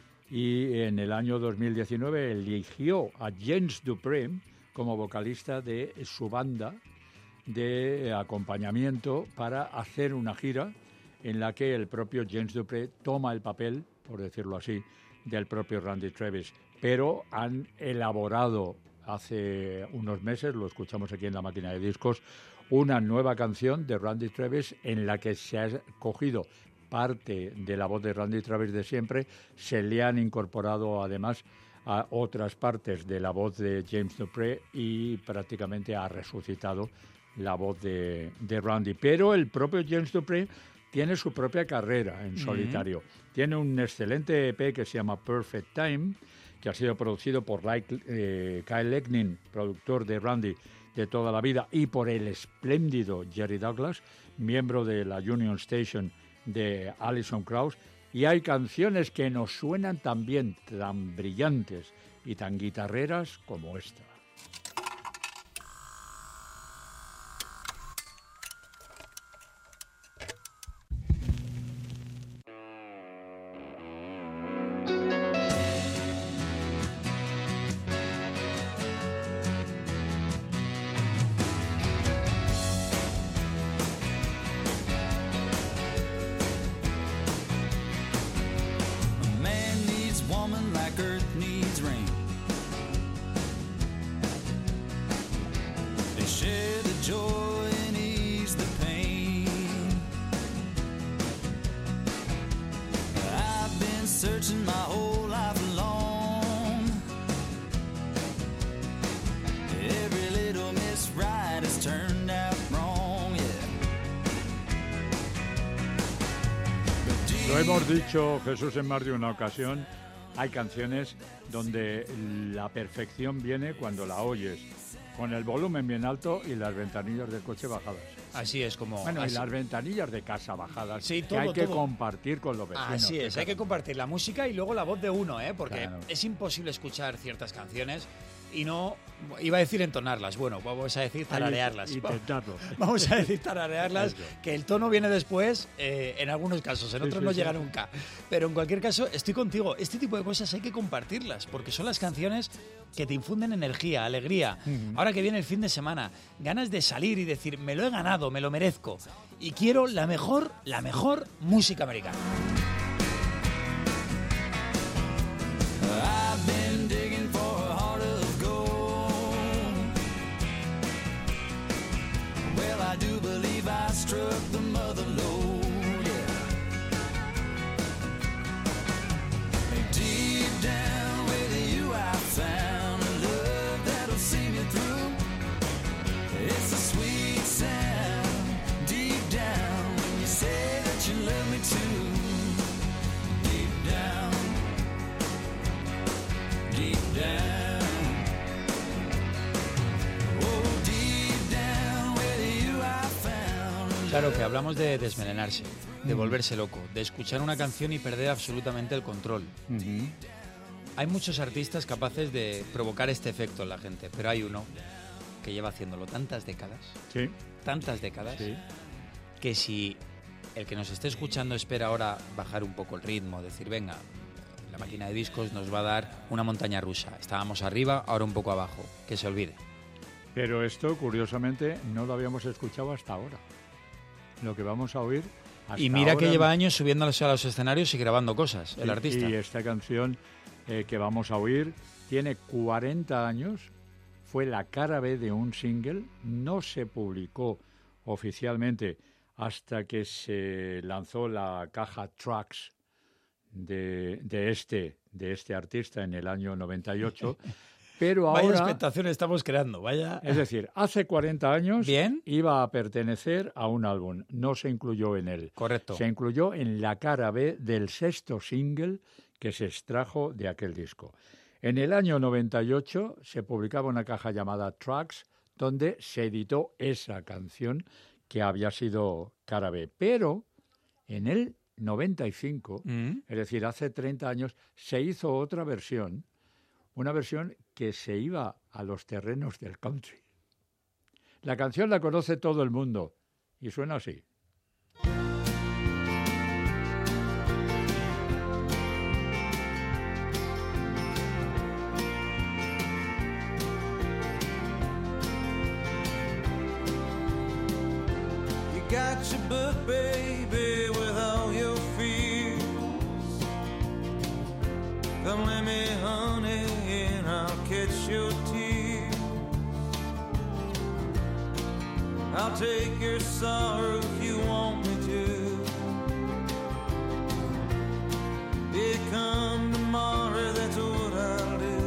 S18: y en el año dos mil diecinueve eligió a James Dupree como vocalista de su banda de acompañamiento para hacer una gira en la que el propio James Dupree toma el papel, por decirlo así, del propio Randy Travis. Pero han elaborado hace unos meses, lo escuchamos aquí en la máquina de discos, una nueva canción de Randy Travis en la que se ha cogido parte de la voz de Randy Travis de siempre, se le han incorporado además a otras partes de la voz de James Dupree y prácticamente ha resucitado la voz de, de Randy. Pero el propio James Dupree tiene su propia carrera en solitario. Mm-hmm. Tiene un excelente E P que se llama Perfect Time, que ha sido producido por like, eh, Kyle Legnin, productor de Randy de toda la vida, y por el espléndido Jerry Douglas, miembro de la Union Station de Alison Krauss. Y hay canciones que nos suenan también tan brillantes y tan guitarreras como esta. Lo hemos dicho, Jesús, en más de una ocasión, hay canciones donde la perfección viene cuando la oyes con el volumen bien alto y las ventanillas del coche bajadas.
S1: Así es como...
S18: Bueno,
S1: así.
S18: Y las ventanillas de casa bajadas,
S1: sí, todo,
S18: que hay que
S1: todo.
S18: compartir con los vecinos.
S1: Así es, hay que compartir la música y luego la voz de uno, ¿eh? Porque
S18: claro.
S1: Es imposible escuchar ciertas canciones y no... Iba a decir entonarlas, bueno, vamos a decir tararearlas.
S18: Intentarlo.
S1: Vamos a decir tararearlas, que el tono viene después, eh, en algunos casos, en
S18: Sí,
S1: otros
S18: sí,
S1: no
S18: sí.
S1: llega nunca. Pero en cualquier caso, estoy contigo. Este tipo de cosas hay que compartirlas, porque son las canciones que te infunden energía, alegría. Uh-huh. Ahora que viene el fin de semana, ganas de salir y decir, me lo he ganado, me lo merezco. Y quiero la mejor, la mejor música americana.
S19: Struck the mother lode, yeah. Deep down with you I found a love that'll see me through. It's a sweet sound, deep down, when you say that you love me too. Deep down, deep down.
S1: Claro, que hablamos de desmelenarse, de volverse loco, de escuchar una canción y perder absolutamente el control.
S18: Uh-huh.
S1: Hay muchos artistas capaces de provocar este efecto en la gente, pero hay uno que lleva haciéndolo tantas décadas,
S18: sí.
S1: tantas décadas,
S18: sí.
S1: que si el que nos esté escuchando espera ahora bajar un poco el ritmo, decir, venga, la máquina de discos nos va a dar una montaña rusa, estábamos arriba, ahora un poco abajo, que se olvide.
S18: Pero esto, curiosamente, no lo habíamos escuchado hasta ahora. Lo que vamos a oír hasta
S1: y mira
S18: ahora,
S1: que lleva años subiéndose a los escenarios y grabando cosas, el
S18: y,
S1: artista.
S18: Y esta canción eh, que vamos a oír tiene cuarenta años, fue la cara B de un single, no se publicó oficialmente hasta que se lanzó la caja Tracks de, de, este, de este artista en el año noventa y ocho. Pero ahora,
S1: vaya expectación estamos creando, vaya...
S18: Es decir, hace cuarenta años
S1: ¿Bien?
S18: Iba a pertenecer a un álbum, no se incluyó en él.
S1: Correcto.
S18: Se incluyó en la cara B del sexto single que se extrajo de aquel disco. En el año noventa y ocho se publicaba una caja llamada Tracks, donde se editó esa canción que había sido cara B. Pero en el noventa y cinco,
S1: ¿Mm?
S18: es decir, hace treinta años, se hizo otra versión, una versión que se iba a los terrenos del country. La canción la conoce todo el mundo y suena así.
S19: You got your book, baby, with all your fears. Come let me, honey, and I'll catch your tears. I'll take your sorrow if you want me to. Yeah, come tomorrow, that's what I'll do.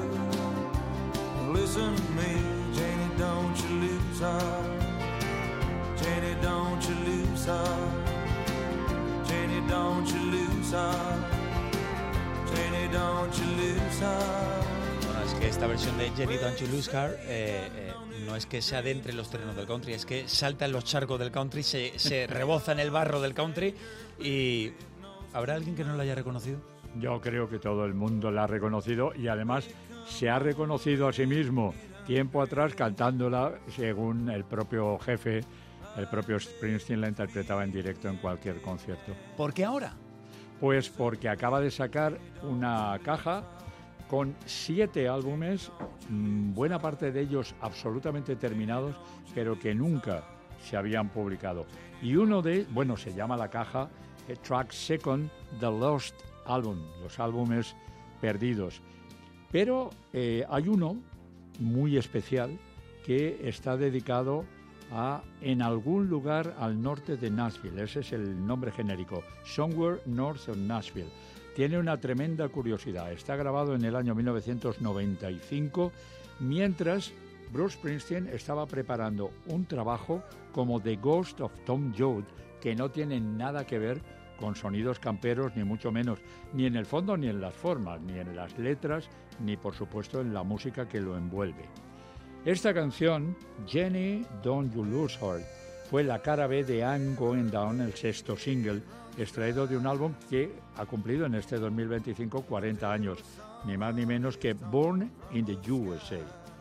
S19: heart. Jenny, don't you lose heart. Jenny, don't you lose heart.
S1: Bueno, es que esta versión de Jenny Don't You Lose Heart eh, eh, no es que se adentre en los terrenos del country, es que salta en los charcos del country, se, se reboza en el barro del country. Y ¿habrá alguien que no lo haya reconocido?
S18: Yo creo que todo el mundo la ha reconocido y además se ha reconocido a sí mismo tiempo atrás cantándola según el propio jefe, el propio Springsteen la interpretaba en directo en cualquier concierto.
S1: ¿Por qué ahora?
S18: Pues porque acaba de sacar una caja con siete álbumes, buena parte de ellos absolutamente terminados, pero que nunca se habían publicado. Y uno de, bueno, se llama la caja eh, Track Second, The Lost Album, los álbumes perdidos. Pero eh, hay uno muy especial que está dedicado a en algún lugar al norte de Nashville. Ese es el nombre genérico, Somewhere North of Nashville. Tiene una tremenda curiosidad. Está grabado en el año mil novecientos noventa y cinco, mientras Bruce Springsteen estaba preparando un trabajo como The Ghost of Tom Joad, que no tiene nada que ver con sonidos camperos, ni mucho menos, ni en el fondo, ni en las formas, ni en las letras, ni por supuesto en la música que lo envuelve. Esta canción, Jenny, Don't You Lose Heart, fue la cara B de I'm Going Down, el sexto single, extraído de un álbum que ha cumplido en este dos mil veinticinco cuarenta años, ni más ni menos que Born in the U S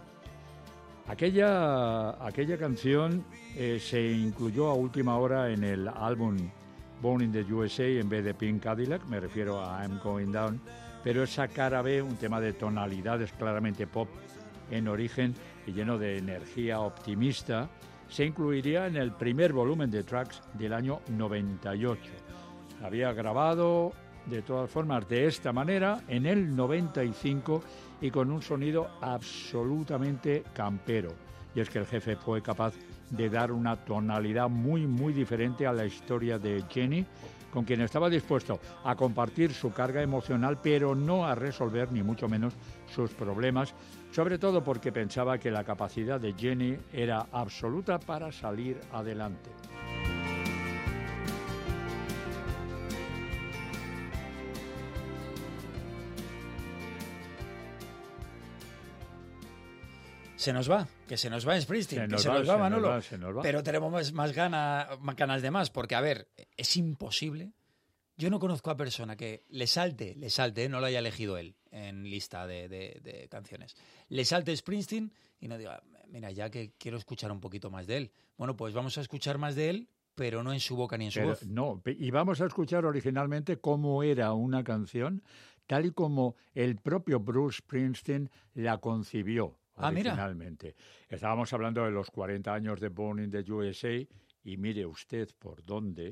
S18: A. Aquella, aquella canción eh, se incluyó a última hora en el álbum Born in the U S A en vez de Pink Cadillac, me refiero a I'm Going Down, pero esa cara B, un tema de tonalidades claramente pop en origen y lleno de energía optimista, se incluiría en el primer volumen de tracks del año noventa y ocho. Había grabado, de todas formas, de esta manera en el noventa y cinco y con un sonido absolutamente campero. Y es que el jefe fue capaz de dar una tonalidad muy, muy diferente a la historia de Jenny, con quien estaba dispuesto a compartir su carga emocional, pero no a resolver ni mucho menos sus problemas, sobre todo porque pensaba que la capacidad de Jenny era absoluta para salir adelante.
S1: Se nos va, que se nos va en Springsteen,
S18: Se
S1: que
S18: nos
S1: se
S18: va,
S1: nos va,
S18: se
S1: Manolo.
S18: nos va, se nos va.
S1: Pero tenemos más, más, gana, más ganas de más, porque, a ver, es imposible. Yo no conozco a persona que le salte, le salte, ¿eh? No lo haya elegido él en lista de, de, de canciones. Le salte Springsteen y no diga, mira, ya que quiero escuchar un poquito más de él. Bueno, pues vamos a escuchar más de él, pero no en su boca ni en su
S18: Pero,
S1: voz.
S18: no, y vamos a escuchar originalmente cómo era una canción, tal y como el propio Bruce Springsteen la concibió
S1: Ah, mira.
S18: originalmente. Estábamos hablando de los cuarenta años de Born in the U S A y mire usted por dónde.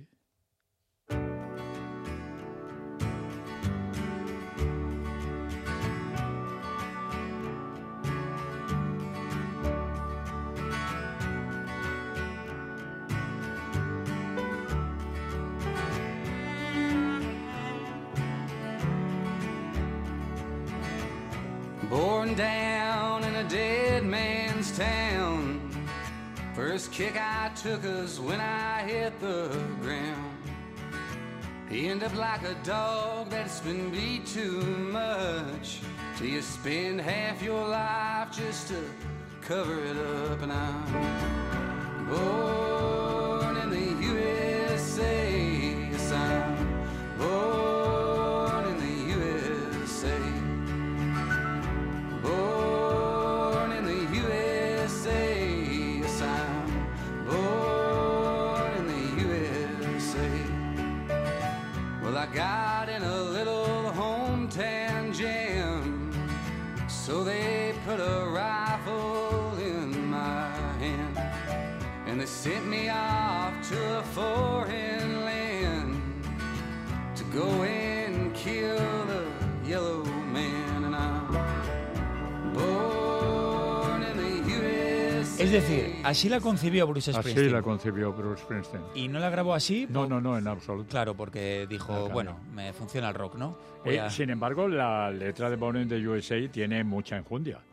S19: Born down in a dead man's town. First kick I took was when I hit the ground. You end up like a dog that's been beat too much, till you spend half your life just to cover it up. And I'm born in the U S A. Yes, I'm born in the U S A. Born in the U S A. Yes, I'm born in the U S A. Well, I got in a little hometown jam, so they put a rifle in my hand, and they sent me off to a foreign land to go and kill the yellow man. And I'm born in the U S A.
S1: Es decir, así la concibió Bruce Springsteen.
S18: Así la concibió Bruce Springsteen.
S1: ¿Y no la grabó así?
S18: No, no, no, en absoluto.
S1: Claro, porque dijo,
S18: No,
S1: bueno, me funciona el rock, ¿no? Voy
S18: Eh,
S1: a-
S18: Sin embargo, la letra de Born in the U S A tiene mucha enjundia.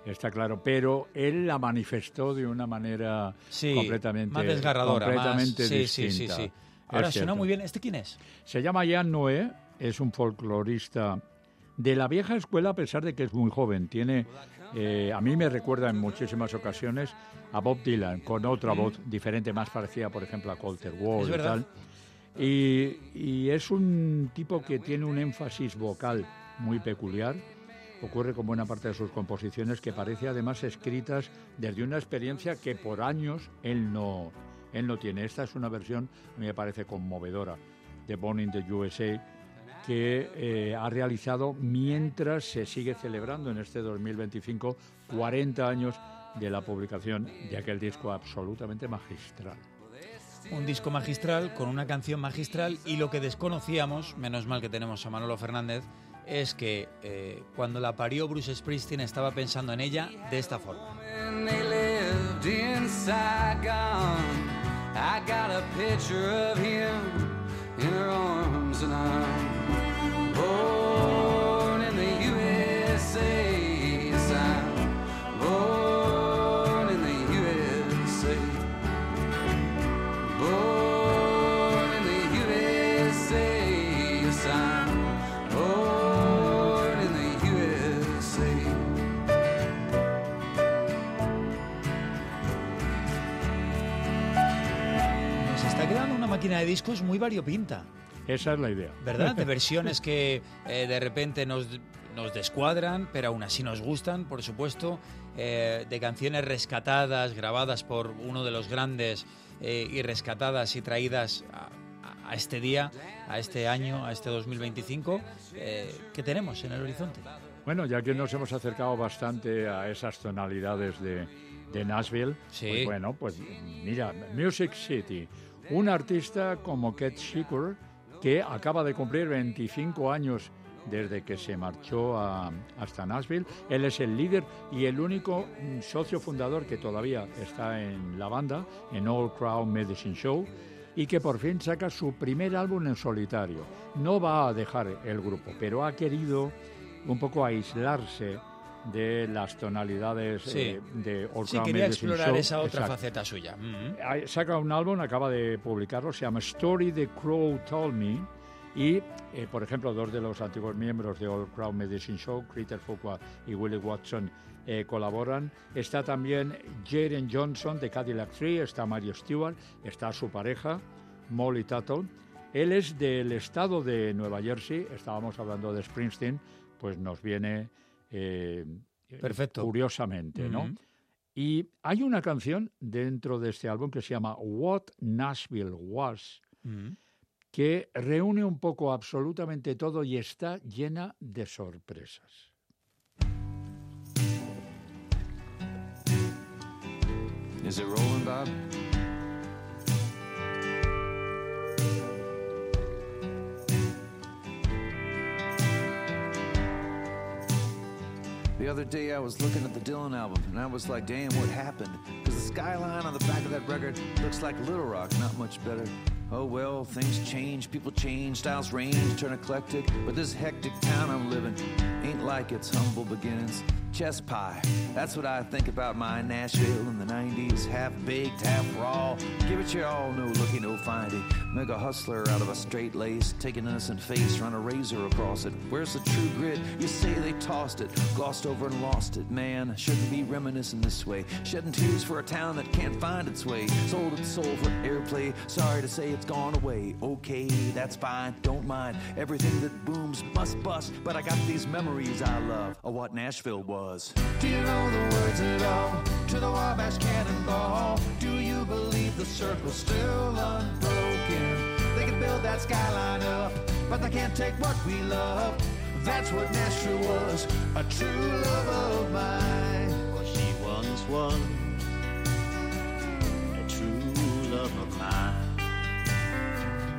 S18: está claro, pero él la manifestó de una manera
S1: sí,
S18: completamente,
S1: más desgarradora,
S18: completamente
S1: más, sí,
S18: distinta.
S1: Sí, sí, sí. Ahora
S18: Es
S1: suena
S18: cierto.
S1: muy bien. ¿Este quién es?
S18: Se llama Jan Noé, es un folclorista de la vieja escuela, a pesar de que es muy joven. Tiene, eh, a mí me recuerda en muchísimas ocasiones a Bob Dylan, con otra
S1: Mm.
S18: voz diferente, más parecida, por ejemplo, a Colter Wall
S1: Es
S18: y
S1: verdad.
S18: tal. Y, y es un tipo que tiene un énfasis vocal muy peculiar. Ocurre con buena parte de sus composiciones, que parece además escritas desde una experiencia que por años él no, él no tiene. Esta es una versión, a mí me parece conmovedora, de Born in the U S A, que eh, ha realizado mientras se sigue celebrando en este dos mil veinticinco cuarenta años de la publicación de aquel disco absolutamente magistral.
S1: Un disco magistral con una canción magistral, y lo que desconocíamos, menos mal que tenemos a Manolo Fernández, es que eh, cuando la parió Bruce Springsteen estaba pensando en ella de esta forma.
S19: When they lived in Saigon, I got a picture of him in her arms, and I'm born in the U S A. Yes, I'm born in the U S A. Born in the U S A. Yes, I'm born in the U S A.
S1: Nos está quedando una máquina de discos muy variopinta,
S18: Esa es la idea.
S1: ¿verdad? De versiones que eh, de repente nos, nos descuadran, pero aún así nos gustan, por supuesto. Eh, de canciones rescatadas, grabadas por uno de los grandes eh, y rescatadas y traídas a, a- a este día, a este año, a este dos mil veinticinco. Eh, ¿Qué tenemos en el horizonte?
S18: Bueno, ya que nos hemos acercado bastante a esas tonalidades de, de Nashville,
S1: Sí.
S18: pues bueno, pues mira, Music City, un artista como Kate Shakur, que acaba de cumplir veinticinco años desde que se marchó a- hasta Nashville. Él es el líder y el único mm, socio fundador que todavía está en la banda, en All Crowd Medicine Show, y que por fin saca su primer álbum en solitario. No va a dejar el grupo, pero ha querido un poco aislarse de las tonalidades
S1: Sí.
S18: eh, de All
S1: Sí,
S18: Crowd
S1: quería
S18: Medicine
S1: explorar
S18: Show.
S1: esa otra
S18: Exacto.
S1: faceta suya. Mm.
S18: Ah, Saca un álbum, acaba de publicarlo, se llama Story the Crow Told Me, y, eh, por ejemplo, dos de los antiguos miembros de All Crowd Medicine Show, Critter Fuqua y Willie Watson, eh, colaboran. Está también Jaden Johnson de Cadillac Tree, está Mario Stewart, está su pareja, Molly Tuttle. Él es del estado de Nueva Jersey, estábamos hablando de Springsteen, pues nos viene eh,
S1: Perfecto.
S18: curiosamente, ¿no?
S1: Ujú.
S18: Y hay una canción dentro de este álbum que se llama What Nashville Was,
S1: Mm.
S18: que reúne un poco absolutamente todo y está llena de sorpresas.
S19: Is it rolling, Bob? The other day I was looking at the Dylan album and I was like, damn, what happened? Because the skyline on the back of that record looks like Little Rock, not much better. Oh well, things change, people change, styles range, turn eclectic. But this hectic town I'm living ain't like its humble beginnings. Chess pie, that's what I think about my Nashville in the nineties. Half baked, half raw. Give it your all, no looky, no findy. Make a hustler out of a straight lace. Take an innocent face, run a razor across it. Where's the true grit? You say they tossed it, glossed over and lost it. Man, shouldn't be reminiscing this way. Shedding tears for a town that can't find its way. Sold its soul for airplay. Sorry to say it's gone away. Okay, that's fine, don't mind. Everything that booms must bust. But I got these memories I love of what Nashville was. Do you know the words at all to the Wabash Cannonball? Do you believe the circle's still unbroken? They can build that skyline up, but they can't take what we love. That's what Nashville was, a true love of mine.
S20: Well, she once was a true love of mine.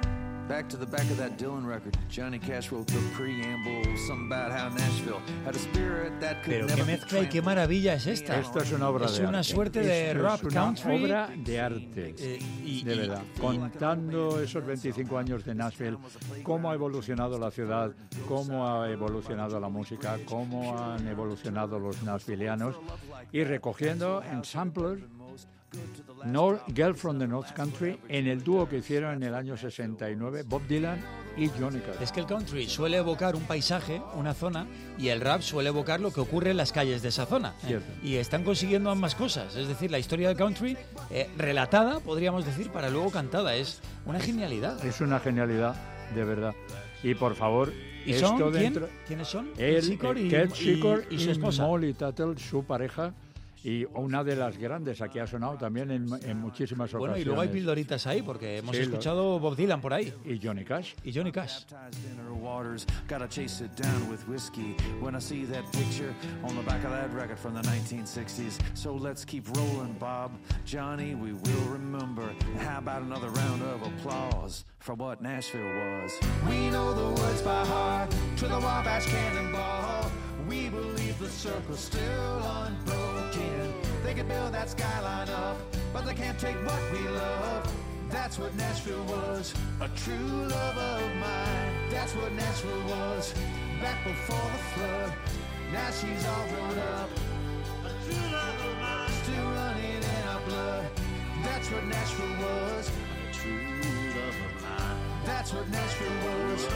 S19: Back to the back of that Dylan record, Johnny Cash wrote the preamble, something about how Nashville had a spirit that could
S1: Pero
S19: never
S1: qué
S19: be
S1: mezcla y qué maravilla es esta.
S18: Esto es una obra
S1: es
S18: de arte.
S1: una suerte de
S18: Esto
S1: rap
S18: es una
S1: country.
S18: obra de arte,
S1: eh, y,
S18: de
S1: y-
S18: verdad. Contando esos veinticinco años de Nashville, cómo ha evolucionado la ciudad, cómo ha evolucionado la música, cómo han evolucionado los nashvillianos, y recogiendo en samplers No Girl from the North Country en el dúo que hicieron en el año sesenta y nueve Bob Dylan y Johnny Cash.
S1: Es que el country suele evocar un paisaje, una zona, y el rap suele evocar lo que ocurre en las calles de esa zona. ¿eh?
S18: Cierto.
S1: Y están consiguiendo ambas cosas. Es decir, la historia del country eh, relatada, podríamos decir, para luego cantada. Es una genialidad.
S18: Es una genialidad, de verdad. Y por favor,
S1: ¿Y
S18: esto
S1: son? ¿Quién?
S18: dentro...
S1: ¿Quiénes son?
S18: Él,
S1: Shikor y-
S18: Kate
S1: y-
S18: Shikor
S1: y su esposa.
S18: Molly Tuttle, su pareja, y una de las grandes, aquí ha sonado también en, en muchísimas
S1: Bueno,
S18: ocasiones.
S1: y luego hay pildoritas ahí, porque hemos
S18: Sí, lo-
S1: escuchado Bob Dylan por ahí.
S18: Y Johnny Cash.
S1: Y Johnny Cash.
S19: Baptized in her waters, gotta chase it down with whiskey. When I see that picture on the back of that record from the nineteen sixties. So let's keep rolling, Bob. Johnny, we will remember. How about another round of applause for what Nashville was? We know the words by heart to the Wabash Cannonball. We believe the circle's still unbroken. They can build that skyline up, but they can't take what we love. That's what Nashville was, a true love of mine. That's what Nashville was, back before the flood. Now she's all grown up, a true love of mine, still running in our blood. That's what Nashville was, a true love of mine. That's what Nashville was.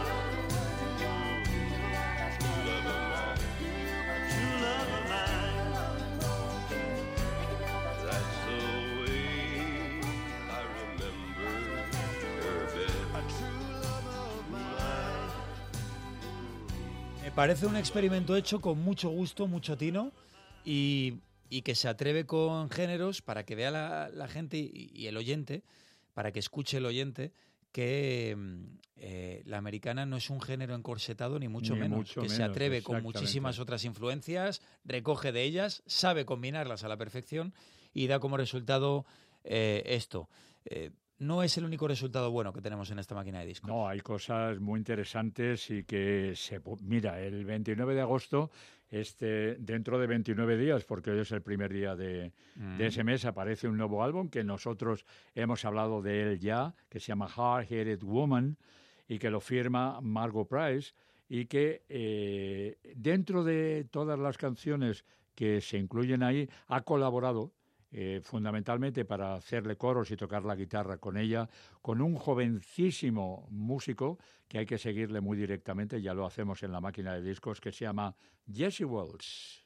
S1: Me parece un experimento hecho con mucho gusto, mucho tino y, y que se atreve con géneros para que vea la, la gente y, y el oyente, para que escuche el oyente que mm, eh, la americana no es un género encorsetado ni mucho
S18: Ni
S1: menos,
S18: mucho
S1: que se
S18: menos,
S1: atreve con
S18: exactamente.
S1: muchísimas otras influencias, recoge de ellas, sabe combinarlas a la perfección y da como resultado eh, esto. Eh, no es el único resultado bueno que tenemos en esta máquina de discos.
S18: No, hay cosas muy interesantes y que se... pu- Mira, el veintinueve de agosto, este, dentro de veintinueve días, porque hoy es el primer día de,
S1: Mm.
S18: de ese mes, aparece un nuevo álbum que nosotros hemos hablado de él ya, que se llama Hard-Headed Woman, y que lo firma Margot Price, y que eh, dentro de todas las canciones que se incluyen ahí, ha colaborado eh, fundamentalmente para hacerle coros y tocar la guitarra con ella, con un jovencísimo músico que hay que seguirle muy directamente, ya lo hacemos en la máquina de discos, que se llama Jesse Wells.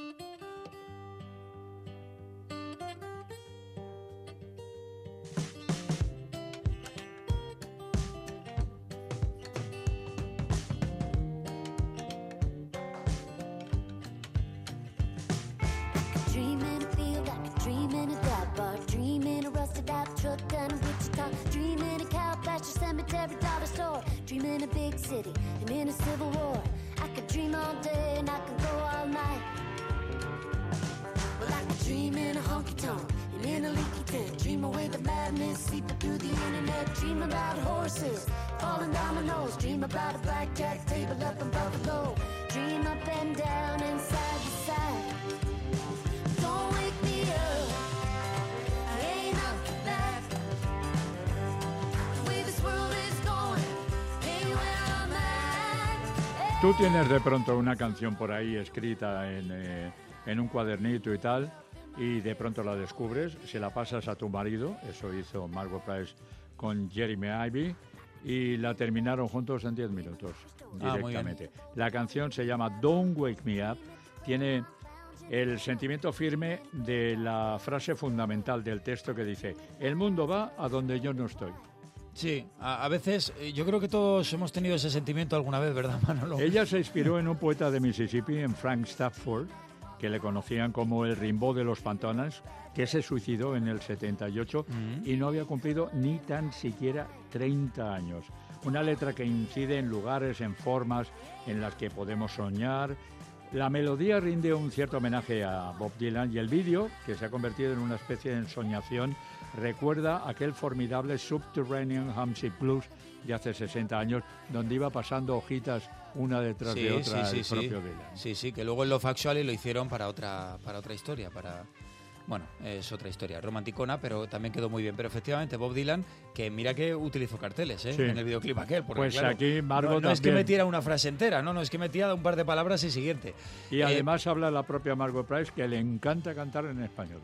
S20: Dream in a field, I could dream in a dive bar. Dream in a rusted out truck down in Wichita. Dream in a cow pasture, cemetery, dollar store. Dream in a big city and in a civil war. I could dream all day and I could go all night. Well, I could dream in a honky tonk and in a leaky tent. Dream away the madness, seeping through the internet. Dream about horses, falling dominoes. Dream about a blackjack table up in Buffalo. Dream up and down and side to side. Don't wake me up, I ain't up for that. The way this world is going, ain't where I'm at.
S18: Tú tienes de pronto una canción por ahí escrita en, eh, en un cuadernito y tal, y de pronto la descubres, se la pasas a tu marido, eso hizo Margot Price con Jeremy Ivy, y la terminaron juntos en diez minutos,
S1: Ah, muy
S18: directamente. La canción se llama Don't Wake Me Up, tiene el sentimiento firme de la frase fundamental del texto que dice: el mundo va a donde yo no estoy.
S1: Sí, a, a veces eh, yo creo que todos hemos tenido ese sentimiento alguna vez, ¿verdad, Manolo?
S18: Ella se inspiró en un poeta de Mississippi, en Frank Stafford, que le conocían como el Rimbaud de los Pantanos, que se suicidó en el setenta y ocho
S1: Mm.
S18: y no había cumplido ni tan siquiera treinta años. Una letra que incide en lugares, en formas en las que podemos soñar, La melodía rinde un cierto homenaje a Bob Dylan y el vídeo, que se ha convertido en una especie de ensoñación, recuerda aquel formidable Subterranean Homesick Blues de hace sesenta años, donde iba pasando hojitas una detrás
S1: sí,
S18: de otra
S1: sí,
S18: el
S1: sí,
S18: propio
S1: sí.
S18: Dylan.
S1: Sí, sí, que luego en Love Actually lo hicieron para otra, para otra historia, para... Bueno, es otra historia, romanticona, pero también quedó muy bien. Pero efectivamente, Bob Dylan, que mira que utilizó carteles ¿eh?
S18: Sí.
S1: en el videoclip aquel. Porque,
S18: Pues
S1: claro,
S18: aquí Margot
S1: no, no es que
S18: también.
S1: metiera una frase entera, no, no, es que metía un par de palabras y siguiente.
S18: Y
S1: Eh,
S18: además habla la propia Margot Price, que le encanta cantar en español.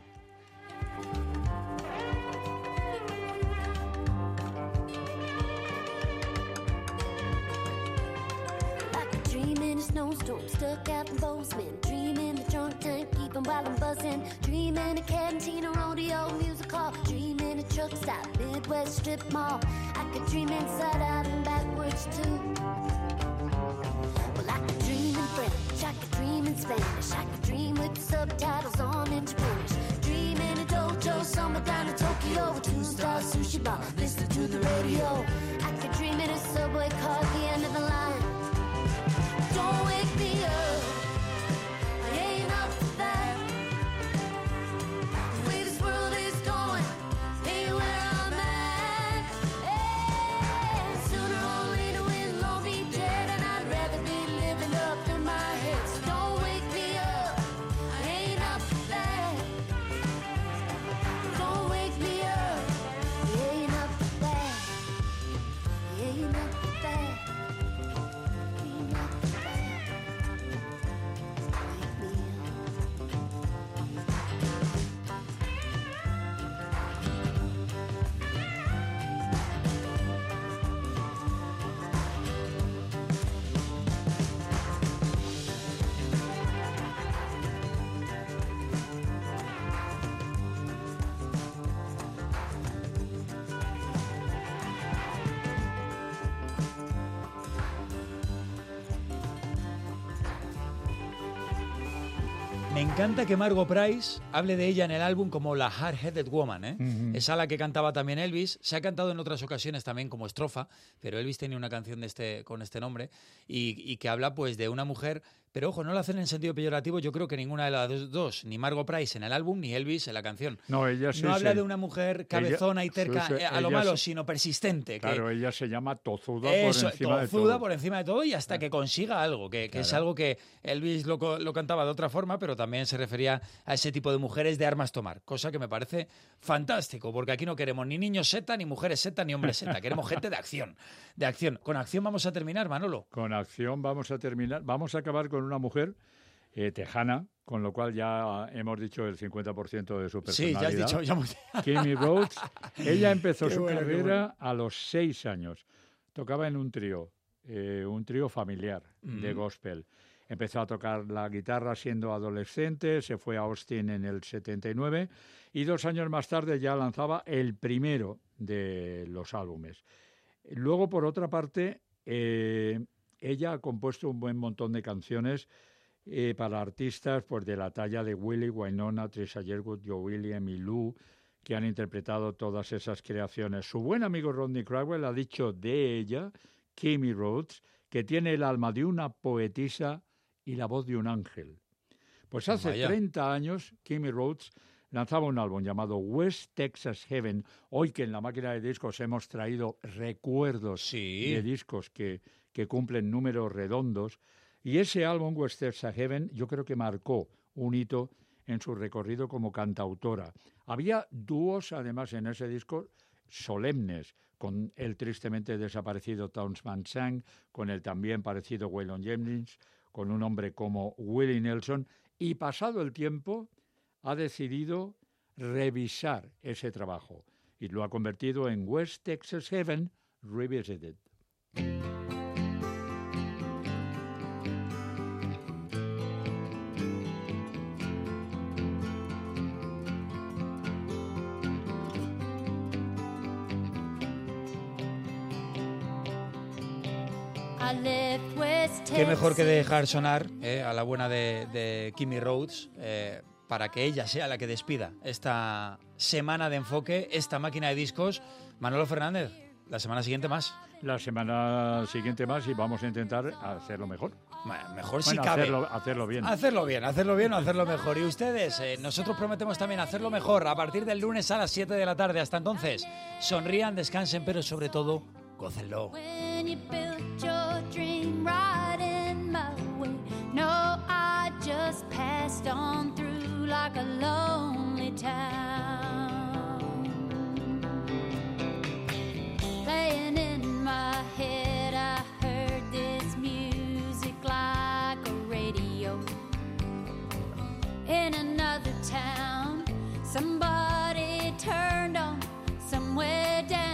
S20: Like a dream in a snowstorm, stuck out in Bozeman. Dream in the trunk tank, keep 'em while I'm buzzing. Dream in a cantina, rodeo, music hall. Dream in a truck stop, Midwest strip mall. I could dream inside out and backwards too. Well, I could dream in French, I could dream in Spanish. I could dream with the subtitles on in Spanish. Dream in a dojo, somewhere down in Tokyo. A two-star sushi bar, listen to the radio. I could dream in a subway car at the end of the line. Don't wake me up, I ain't up for that. The way this world is going ain't where I'm at. Hey, sooner or later we'll all be dead, and I'd rather be living up in my head. So don't wake me up, I ain't up for that. Don't wake me up, I ain't up for that. I ain't up for that. Ain't up for that.
S1: Me encanta que Margot Price hable de ella en el álbum como la hard-headed woman, ¿eh?
S18: Ujú.
S1: Esa la que cantaba también Elvis. Se ha cantado en otras ocasiones también como estrofa, pero Elvis tenía una canción de este, con este nombre y, y que habla pues de una mujer, pero ojo, no lo hacen en sentido peyorativo, yo creo que ninguna de las dos, ni Margot Price en el álbum ni Elvis en la canción.
S18: No, ella sí
S1: No habla
S18: se-
S1: de una mujer cabezona
S18: ella-
S1: y terca
S18: sí, sí,
S1: eh, a lo
S18: ella
S1: malo,
S18: se-
S1: sino persistente. Que,
S18: Claro, ella se llama tozuda
S1: eso,
S18: por encima de
S1: tozuda
S18: todo.
S1: por encima de todo y hasta que consiga algo, que, que es
S18: Claro.
S1: algo que Elvis lo, co- lo cantaba de otra forma, pero también se refería a ese tipo de mujeres de armas tomar, cosa que me parece fantástico, porque aquí no queremos ni niños seta, ni mujeres seta, ni hombres seta, queremos gente de acción, de acción. Con acción vamos a terminar, Manolo.
S18: Con acción vamos a terminar. Vamos a acabar con una mujer eh, tejana, con lo cual ya hemos dicho el cincuenta por ciento de su
S1: Sí, ya has
S18: personalidad.
S1: dicho, ya hemos-
S18: Kimmy Rhodes. Ella empezó
S1: Qué
S18: su
S1: bueno, qué
S18: carrera
S1: bueno.
S18: a los seis años. Tocaba en un trío, eh, un trío familiar de
S1: Ujú.
S18: gospel. Empezó a tocar la guitarra siendo adolescente, se fue a Austin en el setenta y nueve y dos años más tarde ya lanzaba el primero de los álbumes. Luego, por otra parte, eh, ella ha compuesto un buen montón de canciones eh, para artistas pues, de la talla de Willie, Wynonna, Trisha Yearwood, Joe Williams y Lou, que han interpretado todas esas creaciones. Su buen amigo Rodney Crowell ha dicho de ella, Kimmy Rhodes, que tiene el alma de una poetisa y la voz de un ángel. Pues hace
S1: Vaya.
S18: treinta años, Kimmy Rhodes lanzaba un álbum llamado West Texas Heaven. Hoy que en la máquina de discos hemos traído recuerdos de discos que, que cumplen números redondos. Y ese álbum, West Texas Heaven, yo creo que marcó un hito en su recorrido como cantautora. Había dúos, además, en ese disco solemnes, con el tristemente desaparecido Townes Van Zandt, con el también parecido Waylon Jennings, con un hombre como Willie Nelson, y pasado el tiempo ha decidido revisar ese trabajo y lo ha convertido en West Texas Heaven Revisited.
S1: Qué mejor que dejar sonar eh, a la buena de, de Kimmy Rhodes eh, para que ella sea la que despida esta semana de enfoque, esta máquina de discos. Manolo Fernández, La semana siguiente más.
S18: La semana siguiente más y vamos a intentar hacerlo mejor.
S1: Bueno, mejor
S18: bueno,
S1: si cabe.
S18: Hacerlo, hacerlo bien.
S1: Hacerlo bien, hacerlo bien o hacerlo mejor. Y ustedes, eh, nosotros prometemos también hacerlo mejor a partir del lunes a las siete de la tarde. Hasta entonces, sonrían, descansen, pero sobre todo, gócenlo.
S20: When you built your dream right in my way. No, I just passed on through like a lonely town. Playing in my head, I heard this music like a radio. In another town, somebody turned on somewhere down.